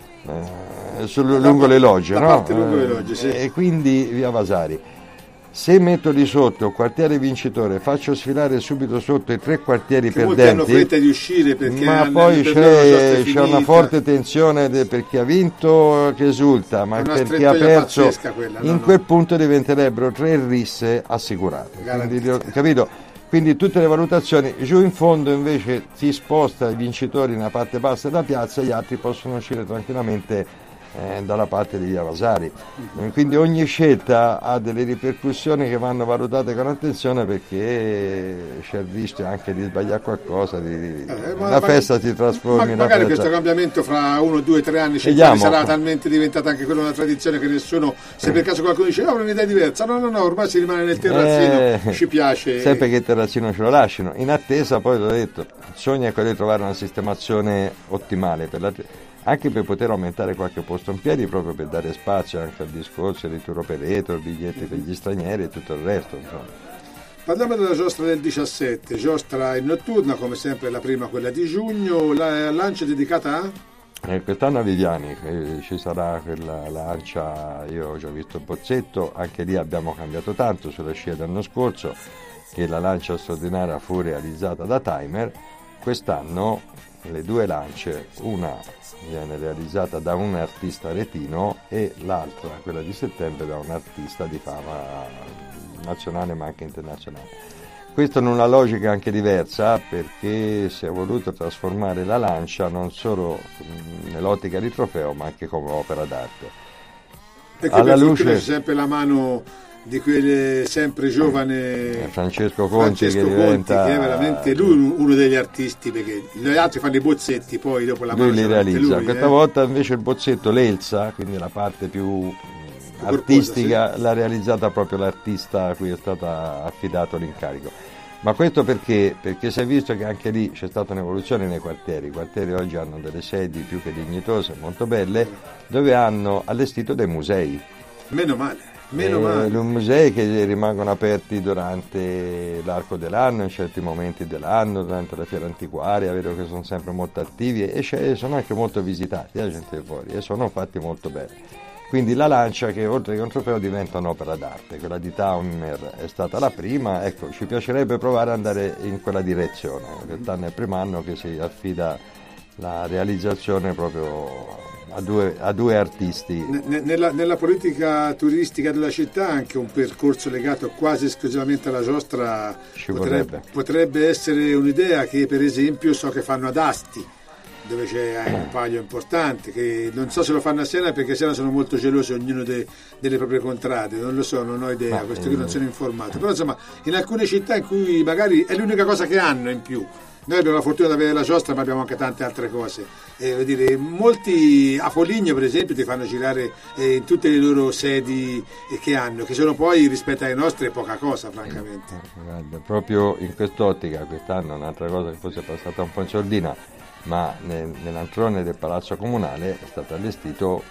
lungo le logge, no? Lungo le logge, sì. E quindi via Vasari. Se metto di sotto il quartiere vincitore, faccio sfilare subito sotto i 3 quartieri che perdenti, molti hanno fretta di uscire perché ma poi c'è una forte tensione per chi ha vinto che esulta, ma per chi ha perso quella, in quel punto diventerebbero 3 risse assicurate. Quindi, capito? Quindi tutte le valutazioni, giù in fondo invece si sposta i vincitori nella parte bassa della piazza e gli altri possono uscire tranquillamente dalla parte di via Vasari. Quindi ogni scelta ha delle ripercussioni che vanno valutate con attenzione, perché c'è il rischio anche di sbagliare qualcosa, la festa si trasformi in una magari festa. questo cambiamento fra 1, 2, 3 anni, 5 anni sarà talmente diventata anche quella una tradizione che nessuno, se per caso qualcuno dice no, un'idea diversa, no, ormai si rimane nel terrazzino, ci piace sempre che il terrazzino ce lo lasciano, in attesa, poi l'ho detto, il sogno è quello di trovare una sistemazione ottimale anche per poter aumentare qualche posto in piedi, proprio per dare spazio anche al discorso di tour operator, biglietti per gli stranieri e tutto il resto, insomma. Parliamo della giostra del 17, giostra in notturna, come sempre la prima quella di giugno, la lancia dedicata a? Quest'anno a Viviani ci sarà quella lancia, io ho già visto il bozzetto, anche lì abbiamo cambiato tanto sulla scia dell'anno scorso, che la lancia straordinaria fu realizzata da Timer. Quest'anno le 2 lance, una viene realizzata da un artista retino e l'altra, quella di settembre, da un artista di fama nazionale ma anche internazionale. Questo in una logica anche diversa, perché si è voluto trasformare la lancia non solo nell'ottica di trofeo ma anche come opera d'arte. Perché alla luce c'è sempre la mano di quel sempre giovane Francesco Conti, che diventa, che è veramente lui uno degli artisti, perché gli altri fanno i bozzetti, poi dopo la mano lui li realizza. Questa volta invece il bozzetto, l'Elsa, quindi la parte più artistica, l'ha realizzata proprio l'artista a cui è stato affidato l'incarico. Ma questo perché si è visto che anche lì c'è stata un'evoluzione nei quartieri. I quartieri oggi hanno delle sedi più che dignitose, molto belle, dove hanno allestito dei musei. Meno male. Musei che rimangono aperti durante l'arco dell'anno, in certi momenti dell'anno, durante la fiera antiquaria, vedo che sono sempre molto attivi e sono anche molto visitati da gente fuori e sono fatti molto bene. Quindi la Lancia, che oltre che un trofeo diventa un'opera d'arte, quella di Taumer è stata la prima, ecco, ci piacerebbe provare ad andare in quella direzione. Quest'anno è il primo anno che si affida la realizzazione proprio a due artisti. Nella politica turistica della città anche un percorso legato quasi esclusivamente alla giostra potrebbe essere un'idea, che per esempio so che fanno ad Asti, dove c'è un palio importante, che non so se lo fanno a Siena, perché a Siena sono molto gelosi ognuno delle proprie contrade, non lo so, non ho idea, questo qui non sono informato, però insomma in alcune città in cui magari è l'unica cosa che hanno in più. Noi abbiamo la fortuna di avere la giostra, ma abbiamo anche tante altre cose. Vuol dire, molti a Foligno, per esempio, ti fanno girare in tutte le loro sedi che hanno, che sono poi rispetto alle nostre poca cosa, francamente. Guarda, proprio in quest'ottica, quest'anno un'altra cosa che forse è passata un po' in sordina, ma nell'antrone del Palazzo Comunale è stato allestito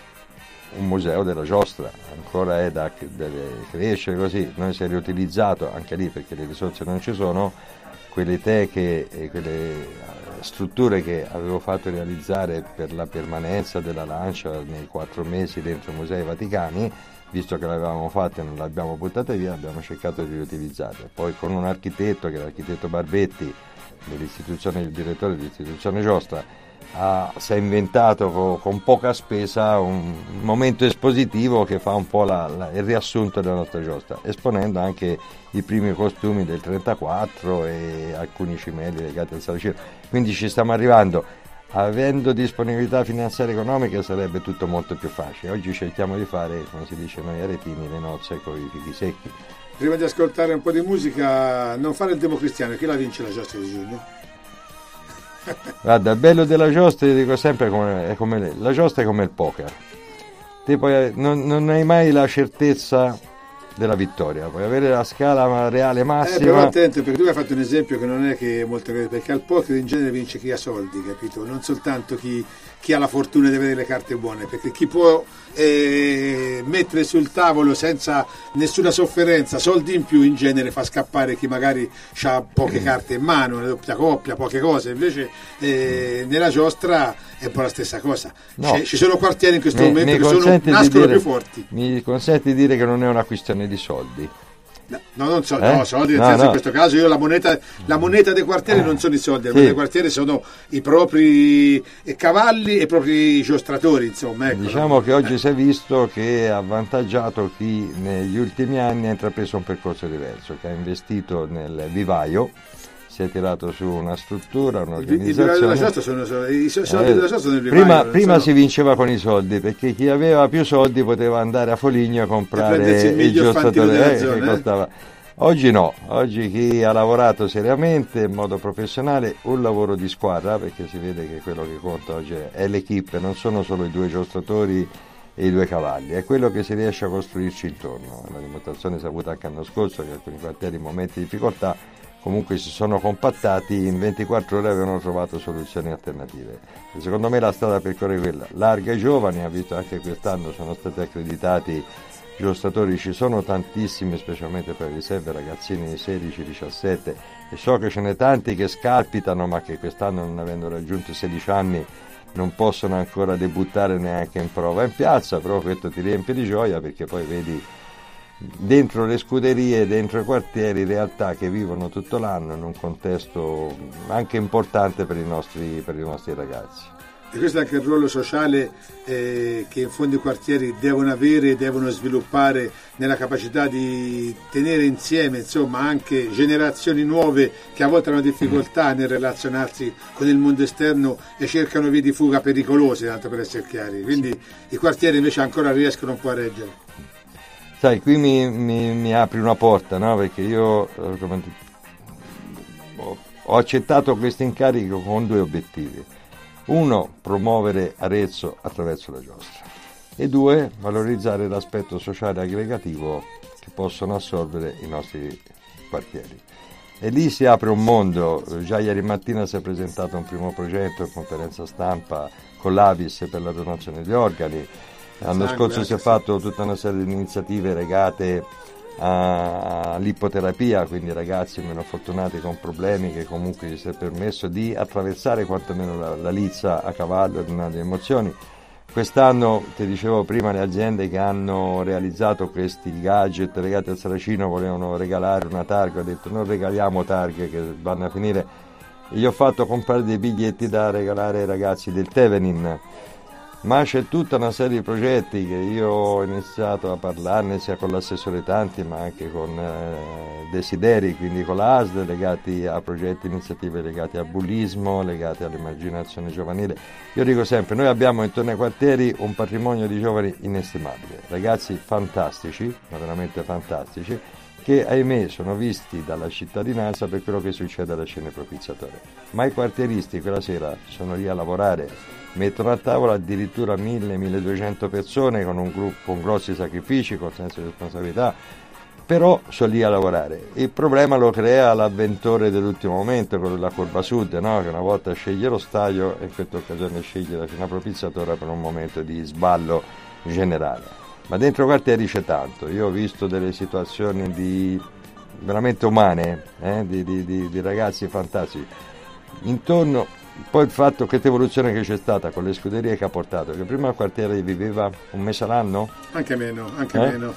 un museo della giostra, ancora deve crescere così. Noi si è riutilizzato anche lì, perché le risorse non ci sono, quelle teche e quelle strutture che avevo fatto realizzare per la permanenza della Lancia nei 4 mesi dentro i Musei Vaticani. Visto che l'avevamo fatta e non l'abbiamo buttata via, abbiamo cercato di riutilizzarle. Poi con un architetto, che è l'architetto Barbetti, il direttore dell'istituzione Giostra, si è inventato con poca spesa un momento espositivo che fa un po' il riassunto della nostra giostra, esponendo anche i primi costumi del 34 e alcuni cimeli legati al Saracino. Quindi ci stiamo arrivando. Avendo disponibilità finanziaria e economica sarebbe tutto molto più facile. Oggi cerchiamo di fare, come si dice noi aretini, le nozze con i fichi secchi. Prima di ascoltare un po' di musica, non fare il democristiano, chi la vince la giostra di giugno? Guarda, il bello della giostra, io dico sempre, la giostra è come il poker. Te poi non hai mai la certezza della vittoria, puoi avere la scala reale massima. Però attento, perché tu hai fatto un esempio che non è che è molto vero, perché al poker in genere vince chi ha soldi, capito? Non soltanto chi ha la fortuna di avere le carte buone, perché chi può mettere sul tavolo senza nessuna sofferenza soldi in più in genere fa scappare chi magari ha poche carte in mano, una doppia coppia, poche cose. Invece nella giostra è un po' la stessa cosa. No. Ci sono quartieri in questo momento che nascono più forti. Mi consenti di dire che non è una questione di soldi. No, soldi, nel senso, in questo caso io la moneta dei quartieri non sono i soldi, la moneta dei quartieri sono i propri cavalli e i propri giostratori, insomma. Ecco. Diciamo che oggi si è visto che ha avvantaggiato chi negli ultimi anni ha intrapreso un percorso diverso, che ha investito nel vivaio, si è tirato su una struttura, un'organizzazione. I soldi della giostra sono il vivaio. Prima si vinceva con i soldi, perché chi aveva più soldi poteva andare a Foligno a comprare il giostratore che costava. Oggi no, oggi chi ha lavorato seriamente in modo professionale, un lavoro di squadra, perché si vede che quello che conta oggi è l'equipe, non sono solo i 2 giostratori e i 2 cavalli, è quello che si riesce a costruirci intorno. La dimostrazione si è avuta anche l'anno scorso, che alcuni quartieri in momenti di difficoltà comunque si sono compattati, in 24 ore avevano trovato soluzioni alternative. E secondo me la strada da percorrere è quella, larga ai giovani, ha visto anche quest'anno sono stati accreditati giostratori, ci sono tantissimi, specialmente per riserve, ragazzini di 16, 17, e so che ce n'è tanti che scalpitano, ma che quest'anno, non avendo raggiunto i 16 anni, non possono ancora debuttare neanche in prova in piazza, però questo ti riempie di gioia, perché poi vedi dentro le scuderie, dentro i quartieri, realtà che vivono tutto l'anno in un contesto anche importante per i nostri ragazzi. E questo è anche il ruolo sociale che in fondo i quartieri devono avere, devono sviluppare nella capacità di tenere insieme, insomma, anche generazioni nuove che a volte hanno difficoltà nel relazionarsi con il mondo esterno e cercano vie di fuga pericolose, tanto per essere chiari. Quindi i quartieri invece ancora riescono un po' a reggere. Sai, qui mi apri una porta, no? Perché io ho accettato questo incarico con due obiettivi. Uno, promuovere Arezzo attraverso la giostra, e due, valorizzare l'aspetto sociale aggregativo che possono assolvere i nostri quartieri. E lì si apre un mondo. Già ieri mattina si è presentato un primo progetto in conferenza stampa con l'Avis per la donazione di organi. L'anno scorso si è fatto tutta una serie di iniziative legate all'ippoterapia, quindi ragazzi meno fortunati con problemi che comunque gli si è permesso di attraversare quantomeno la lizza a cavallo di una delle emozioni. Quest'anno, ti dicevo prima, le aziende che hanno realizzato questi gadget legati al Saracino volevano regalare una targa. Ho detto non regaliamo targhe che vanno a finire. Gli ho fatto comprare dei biglietti da regalare ai ragazzi del Tevenin. Ma c'è tutta una serie di progetti che io ho iniziato a parlarne sia con l'assessore Tanti ma anche con Desideri, quindi con la ASL, legati a progetti, iniziative legate al bullismo, legate all'immaginazione giovanile. Io dico sempre, noi abbiamo intorno ai quartieri un patrimonio di giovani inestimabile, ragazzi fantastici, ma veramente fantastici, che ahimè sono visti dalla cittadinanza per quello che succede alla scena propiziatoria. Ma i quartieristi quella sera sono lì a lavorare, mettono a tavola addirittura 1000-1200 persone con un gruppo con grossi sacrifici, con senso di responsabilità, però sono lì a lavorare. Il problema lo crea l'avventore dell'ultimo momento, quello della Curva Sud, no? Che una volta sceglie lo stadio e in questa occasione sceglie la scena propiziatoria per un momento di sballo generale. Ma dentro i quartieri c'è tanto. Io ho visto delle situazioni veramente umane, di ragazzi fantastici. Intorno, poi il fatto, questa evoluzione che c'è stata con le scuderie che ha portato, che prima il quartiere viveva un mese all'anno? Anche meno, meno.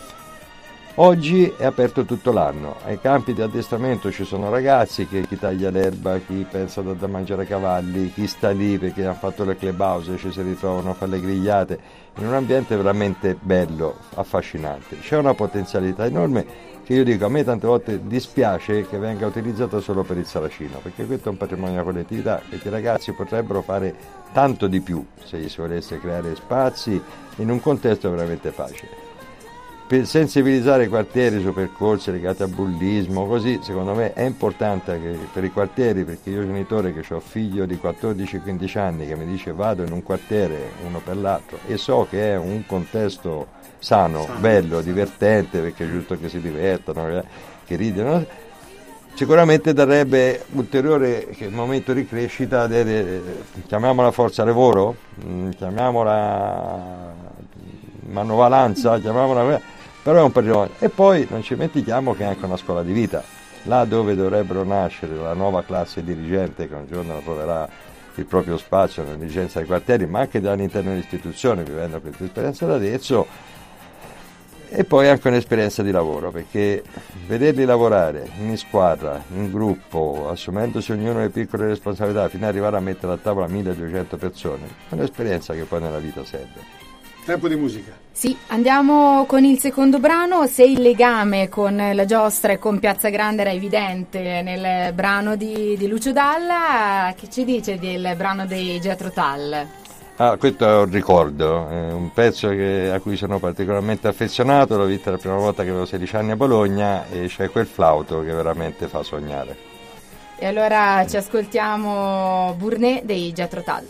Oggi è aperto tutto l'anno, ai campi di addestramento ci sono ragazzi che chi taglia l'erba, chi pensa da mangiare cavalli, chi sta lì perché hanno fatto le clubhouse, ci si ritrovano a fare le grigliate, in un ambiente veramente bello, affascinante. C'è una potenzialità enorme che io dico, a me tante volte dispiace che venga utilizzata solo per il Saracino, perché questo è un patrimonio della collettività, perché i ragazzi potrebbero fare tanto di più se gli si volesse creare spazi in un contesto veramente facile. Per sensibilizzare i quartieri su percorsi legati al bullismo, così secondo me è importante che per i quartieri, perché io genitore che ho figlio di 14-15 anni che mi dice vado in un quartiere uno per l'altro e so che è un contesto sano, bello, divertente, perché è giusto che si divertano, che ridano, sicuramente darebbe ulteriore momento di crescita, chiamiamola forza lavoro, chiamiamola manovalanza, chiamiamola, però è un patrimonio. E poi non ci dimentichiamo che è anche una scuola di vita, là dove dovrebbero nascere la nuova classe dirigente che un giorno troverà il proprio spazio nella dirigenza dei quartieri, ma anche all'interno dell'istituzione, vivendo questa esperienza da adesso. E poi anche un'esperienza di lavoro, perché vederli lavorare in squadra, in gruppo, assumendosi ognuno le piccole responsabilità fino ad arrivare a mettere a tavola 1200 persone, è un'esperienza che poi nella vita serve. Tempo di musica. Sì, andiamo con il secondo brano. Se il legame con la giostra e con Piazza Grande era evidente nel brano di Lucio Dalla, che ci dice del brano dei Jethro Tull? Questo è un ricordo, è un pezzo a cui sono particolarmente affezionato, l'ho visto la prima volta che avevo 16 anni a Bologna e c'è quel flauto che veramente fa sognare. E allora ci ascoltiamo Burnet dei Jethro Tull.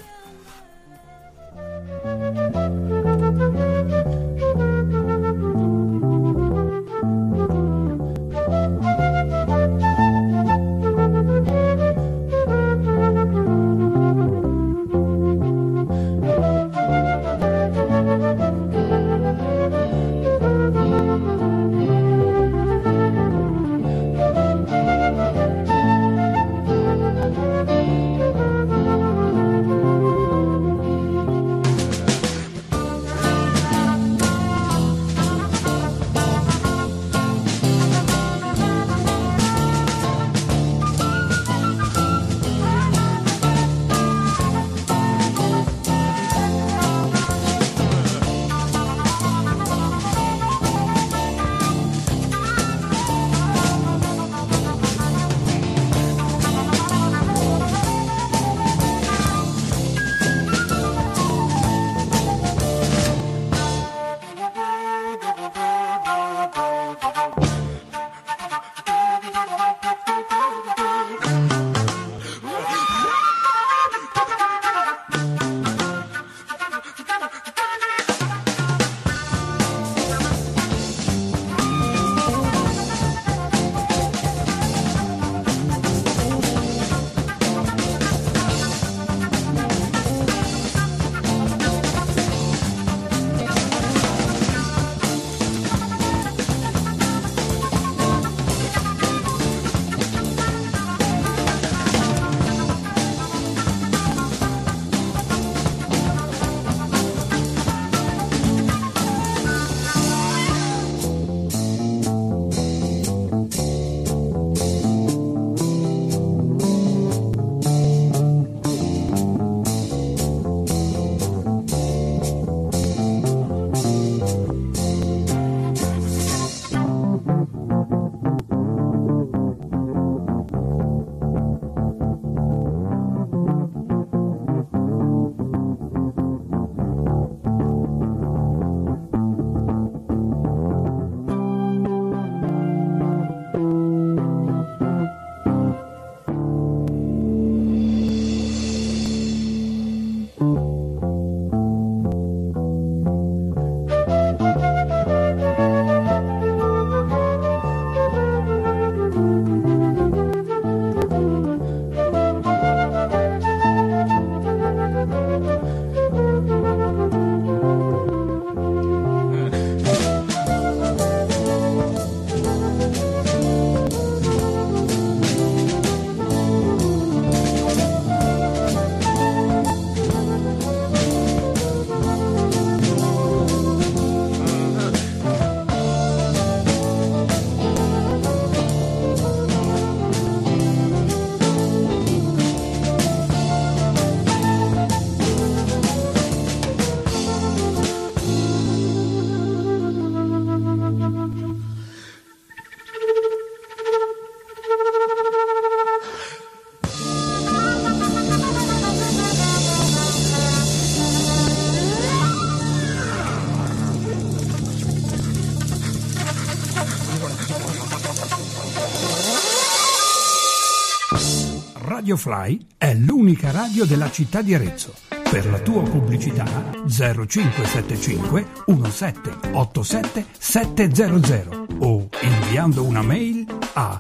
Radio Fly è l'unica radio della città di Arezzo. Per la tua pubblicità 0575 1787 700 o inviando una mail a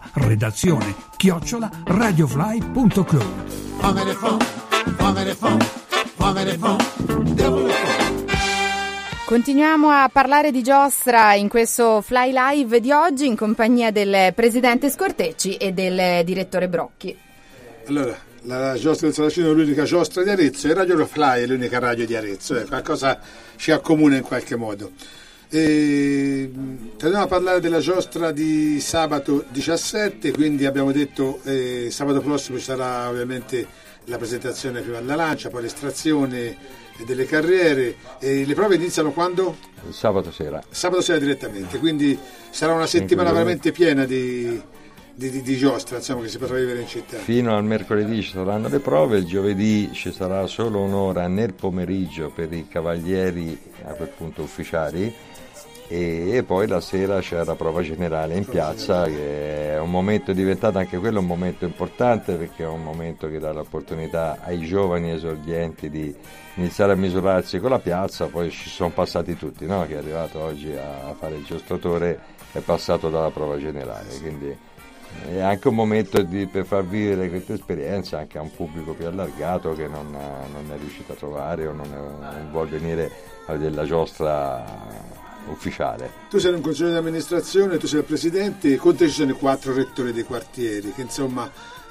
redazione@radiofly.club. Continuiamo a parlare di giostra in questo Fly Live di oggi in compagnia del presidente Scortecci e del direttore Brocchi. Allora, la giostra del Saracino è l'unica giostra di Arezzo e Radio Fly è l'unica radio di Arezzo, qualcosa ci accomuna in qualche modo. Torniamo a parlare della giostra di sabato 17, quindi abbiamo detto sabato prossimo ci sarà ovviamente la presentazione prima alla lancia, poi l'estrazione delle carriere. Le prove iniziano quando? Sabato sera direttamente, quindi sarà una settimana veramente piena di giostra, insomma, che si potrà vivere in città. Fino al mercoledì ci saranno le prove, il giovedì ci sarà solo un'ora nel pomeriggio per i cavalieri, a quel punto ufficiali, e poi la sera c'è la prova generale in piazza, che è un momento diventato anche quello un momento importante, perché è un momento che dà l'opportunità ai giovani esordienti di iniziare a misurarsi con la piazza. Poi ci sono passati tutti, no? Chi è arrivato oggi a fare il giostratore è passato dalla prova generale, quindi è anche un momento per far vivere questa esperienza anche a un pubblico più allargato che non è riuscito a trovare o non vuol venire a vedere la giostra ufficiale. Tu sei un consiglio di amministrazione, tu sei il presidente, con te ci sono i 4 rettori dei quartieri, che insomma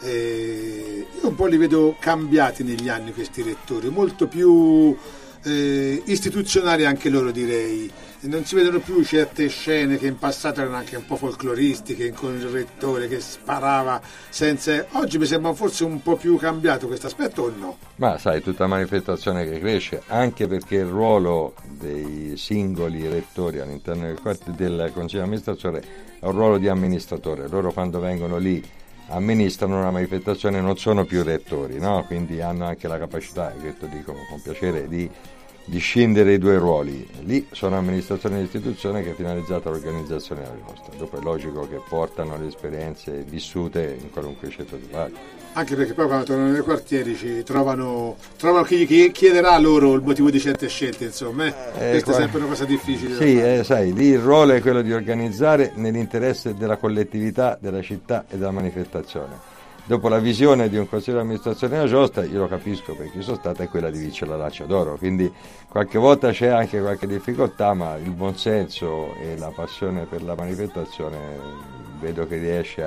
io un po' li vedo cambiati negli anni, questi rettori, molto più istituzionali anche loro, direi. Non si vedono più certe scene che in passato erano anche un po' folcloristiche, con il rettore che sparava senza. Oggi mi sembra forse un po' più cambiato questo aspetto, o no? Ma sai, tutta manifestazione che cresce, anche perché il ruolo dei singoli rettori all'interno del consiglio di amministrazione è un ruolo di amministratore. Loro quando vengono lì amministrano una manifestazione, non sono più rettori, no? Quindi hanno anche la capacità, questo dico con piacere, di scindere i due ruoli. Lì sono amministrazione di istituzione che è finalizzata all'organizzazione della giostra. Dopo è logico che portano le esperienze vissute in qualunque centro di parte. Anche perché poi quando tornano nei quartieri ci trovano chi chiederà loro il motivo di certe scelte, insomma. Questa è sempre una cosa difficile. Sì, sai, lì il ruolo è quello di organizzare nell'interesse della collettività, della città e della manifestazione. Dopo la visione di un consiglio di amministrazione della giostra, io lo capisco perché io sono stata, è quella di vincere la Lancia d'Oro, quindi qualche volta c'è anche qualche difficoltà, ma il buonsenso e la passione per la manifestazione vedo che riesce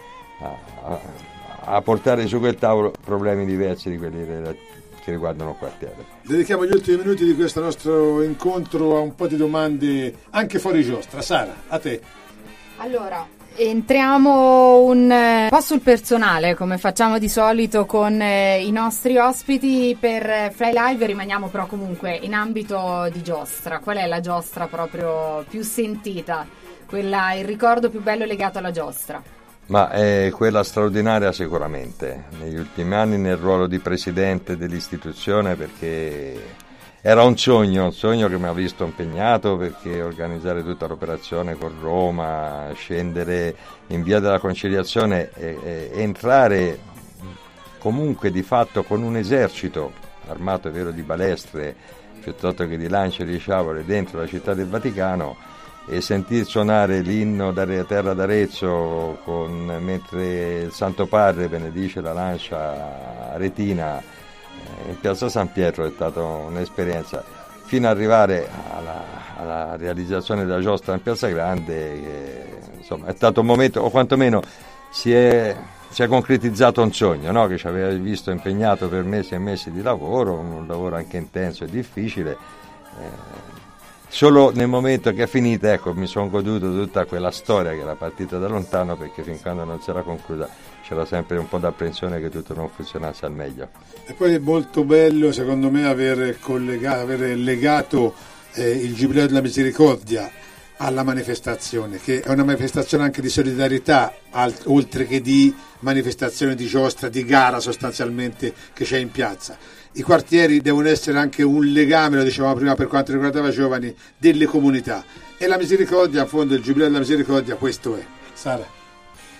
a portare su quel tavolo problemi diversi di quelli che riguardano il quartiere. Dedichiamo gli ultimi minuti di questo nostro incontro a un po' di domande anche fuori giostra. Sara, a te. Allora, entriamo un po' sul personale, come facciamo di solito con i nostri ospiti per Fly Live. Rimaniamo però comunque in ambito di giostra. Qual è la giostra proprio più sentita? Il ricordo più bello legato alla giostra? Ma è quella straordinaria sicuramente, negli ultimi anni nel ruolo di presidente dell'istituzione, perché era un sogno che mi ha visto impegnato, perché organizzare tutta l'operazione con Roma, scendere in via della Conciliazione e entrare comunque di fatto con un esercito armato, è vero, di balestre piuttosto che di lance e di sciavole dentro la città del Vaticano, e sentir suonare l'inno da terra d'Arezzo mentre il Santo Padre benedice la lancia aretina in piazza San Pietro è stata un'esperienza, fino ad arrivare alla realizzazione della giostra in Piazza Grande, che, insomma, è stato un momento, o quantomeno si è concretizzato un sogno, no? Che ci aveva visto impegnato per mesi e mesi di lavoro, un lavoro anche intenso e difficile. Solo nel momento che è finita, ecco, mi sono goduto tutta quella storia che era partita da lontano, perché fin quando non si era conclusa c'era sempre un po' d'apprensione che tutto non funzionasse al meglio. E poi è molto bello, secondo me, aver legato il Giubileo della Misericordia alla manifestazione, che è una manifestazione anche di solidarietà, oltre che di manifestazione di giostra, di gara sostanzialmente che c'è in piazza. I quartieri devono essere anche un legame, lo dicevamo prima per quanto riguardava i giovani, delle comunità, e la misericordia, in fondo il Giubileo della Misericordia questo è. Sara?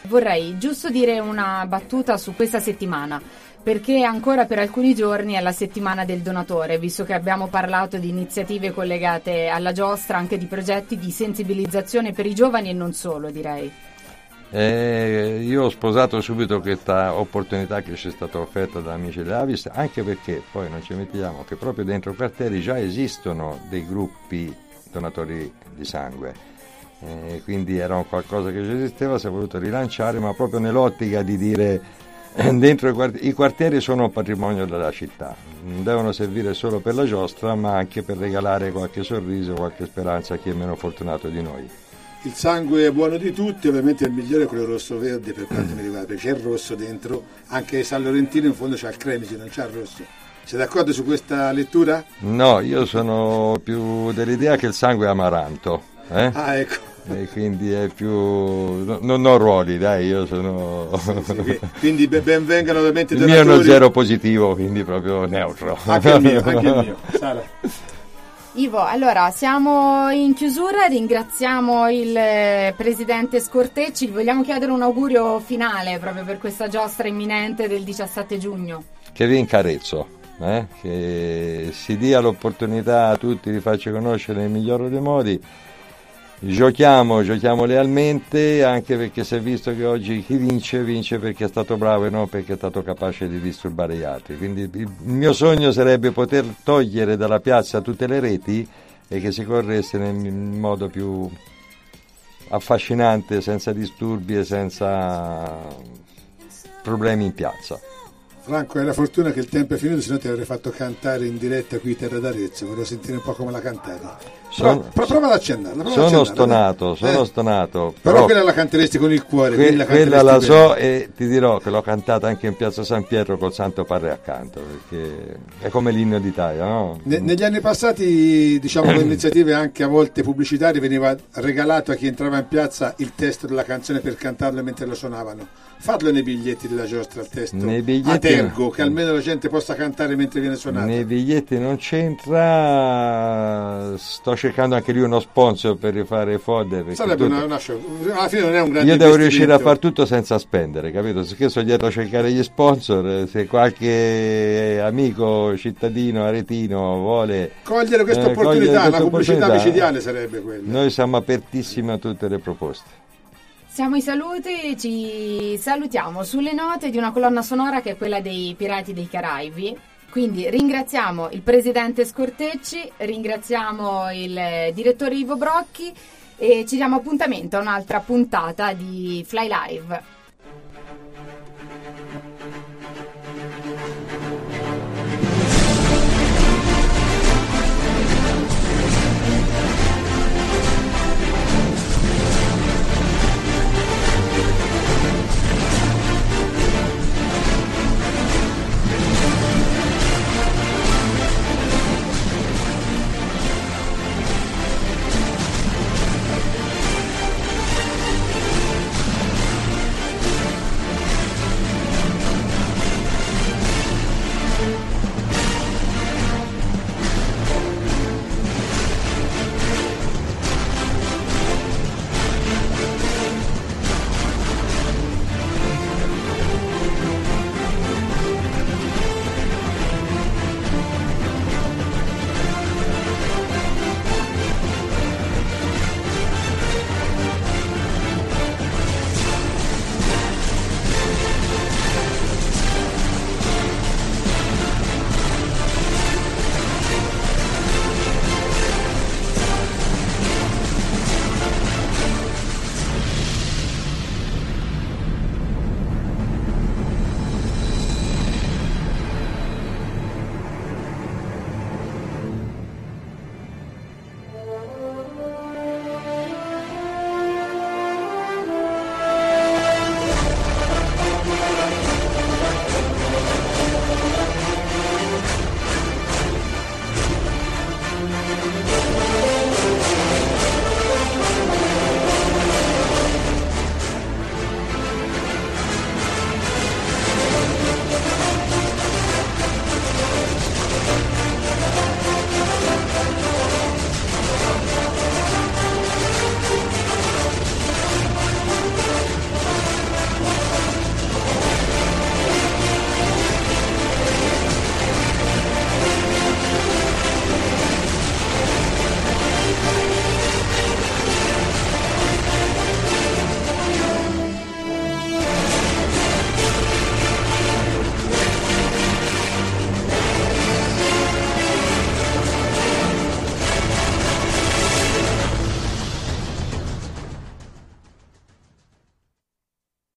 Vorrei giusto dire una battuta su questa settimana, perché ancora per alcuni giorni è la settimana del donatore, visto che abbiamo parlato di iniziative collegate alla giostra, anche di progetti di sensibilizzazione per i giovani e non solo, direi. Io ho sposato subito questa opportunità che ci è stata offerta da Amici dell'Avis, anche perché poi non ci mettiamo che proprio dentro i quartieri già esistono dei gruppi donatori di sangue. Quindi era un qualcosa che già esisteva, si è voluto rilanciare, ma proprio nell'ottica di dire dentro i quartieri sono un patrimonio della città, non devono servire solo per la giostra, ma anche per regalare qualche sorriso, qualche speranza a chi è meno fortunato di noi. Il sangue è buono di tutti, ovviamente il migliore è quello rosso-verde per quanto mi riguarda, perché c'è il rosso dentro, anche San Laurentino in fondo c'ha il Cremisi, non c'ha il rosso. Sei d'accordo su questa lettura? No, io sono più dell'idea che il sangue è amaranto. Ah, ecco. E quindi è più non ho ruoli, dai, io sono sì, quindi ben vengano ovviamente il donatori. mio è uno zero positivo, quindi proprio neutro. Anche il mio. Sara. Ivo, allora siamo in chiusura, ringraziamo il presidente Scortecci, gli vogliamo chiedere un augurio finale proprio per questa giostra imminente del 17 giugno. Che vinca Arezzo, che si dia l'opportunità a tutti di farci conoscere nel migliore dei modi. Giochiamo lealmente, anche perché si è visto che oggi chi vince perché è stato bravo e non perché è stato capace di disturbare gli altri. Quindi il mio sogno sarebbe poter togliere dalla piazza tutte le reti e che si corresse nel modo più affascinante, senza disturbi e senza problemi in piazza. Franco, è la fortuna che il tempo è finito, sennò ti avrei fatto cantare in diretta qui Terra d'Arezzo, volevo sentire un po' come la cantavi. Prova ad accennarla. Sono stonato. Però quella la canteresti con il cuore. Quella la so e ti dirò che l'ho cantata anche in Piazza San Pietro col Santo Padre accanto, perché è come l'inno d'Italia, no? Negli anni passati, diciamo, con iniziative anche a volte pubblicitarie, veniva regalato a chi entrava in piazza il testo della canzone per cantarlo mentre lo suonavano. Farlo nei biglietti della giostra, il testo a tergo, che almeno la gente possa cantare mentre viene suonato. Nei biglietti non c'entra, sto cercando anche lì uno sponsor per rifare fodder. Sarebbe alla fine non è un grande io devo riuscire a far tutto senza spendere, capito? Se sono dietro a cercare gli sponsor, se qualche amico cittadino aretino vuole cogliere questa opportunità, la pubblicità micidiale sarebbe quella. Noi siamo apertissimi a tutte le proposte. Siamo i saluti, ci salutiamo sulle note di una colonna sonora che è quella dei Pirati dei Caraibi. Quindi ringraziamo il presidente Scortecci, ringraziamo il direttore Ivo Brocchi e ci diamo appuntamento a un'altra puntata di Fly Live.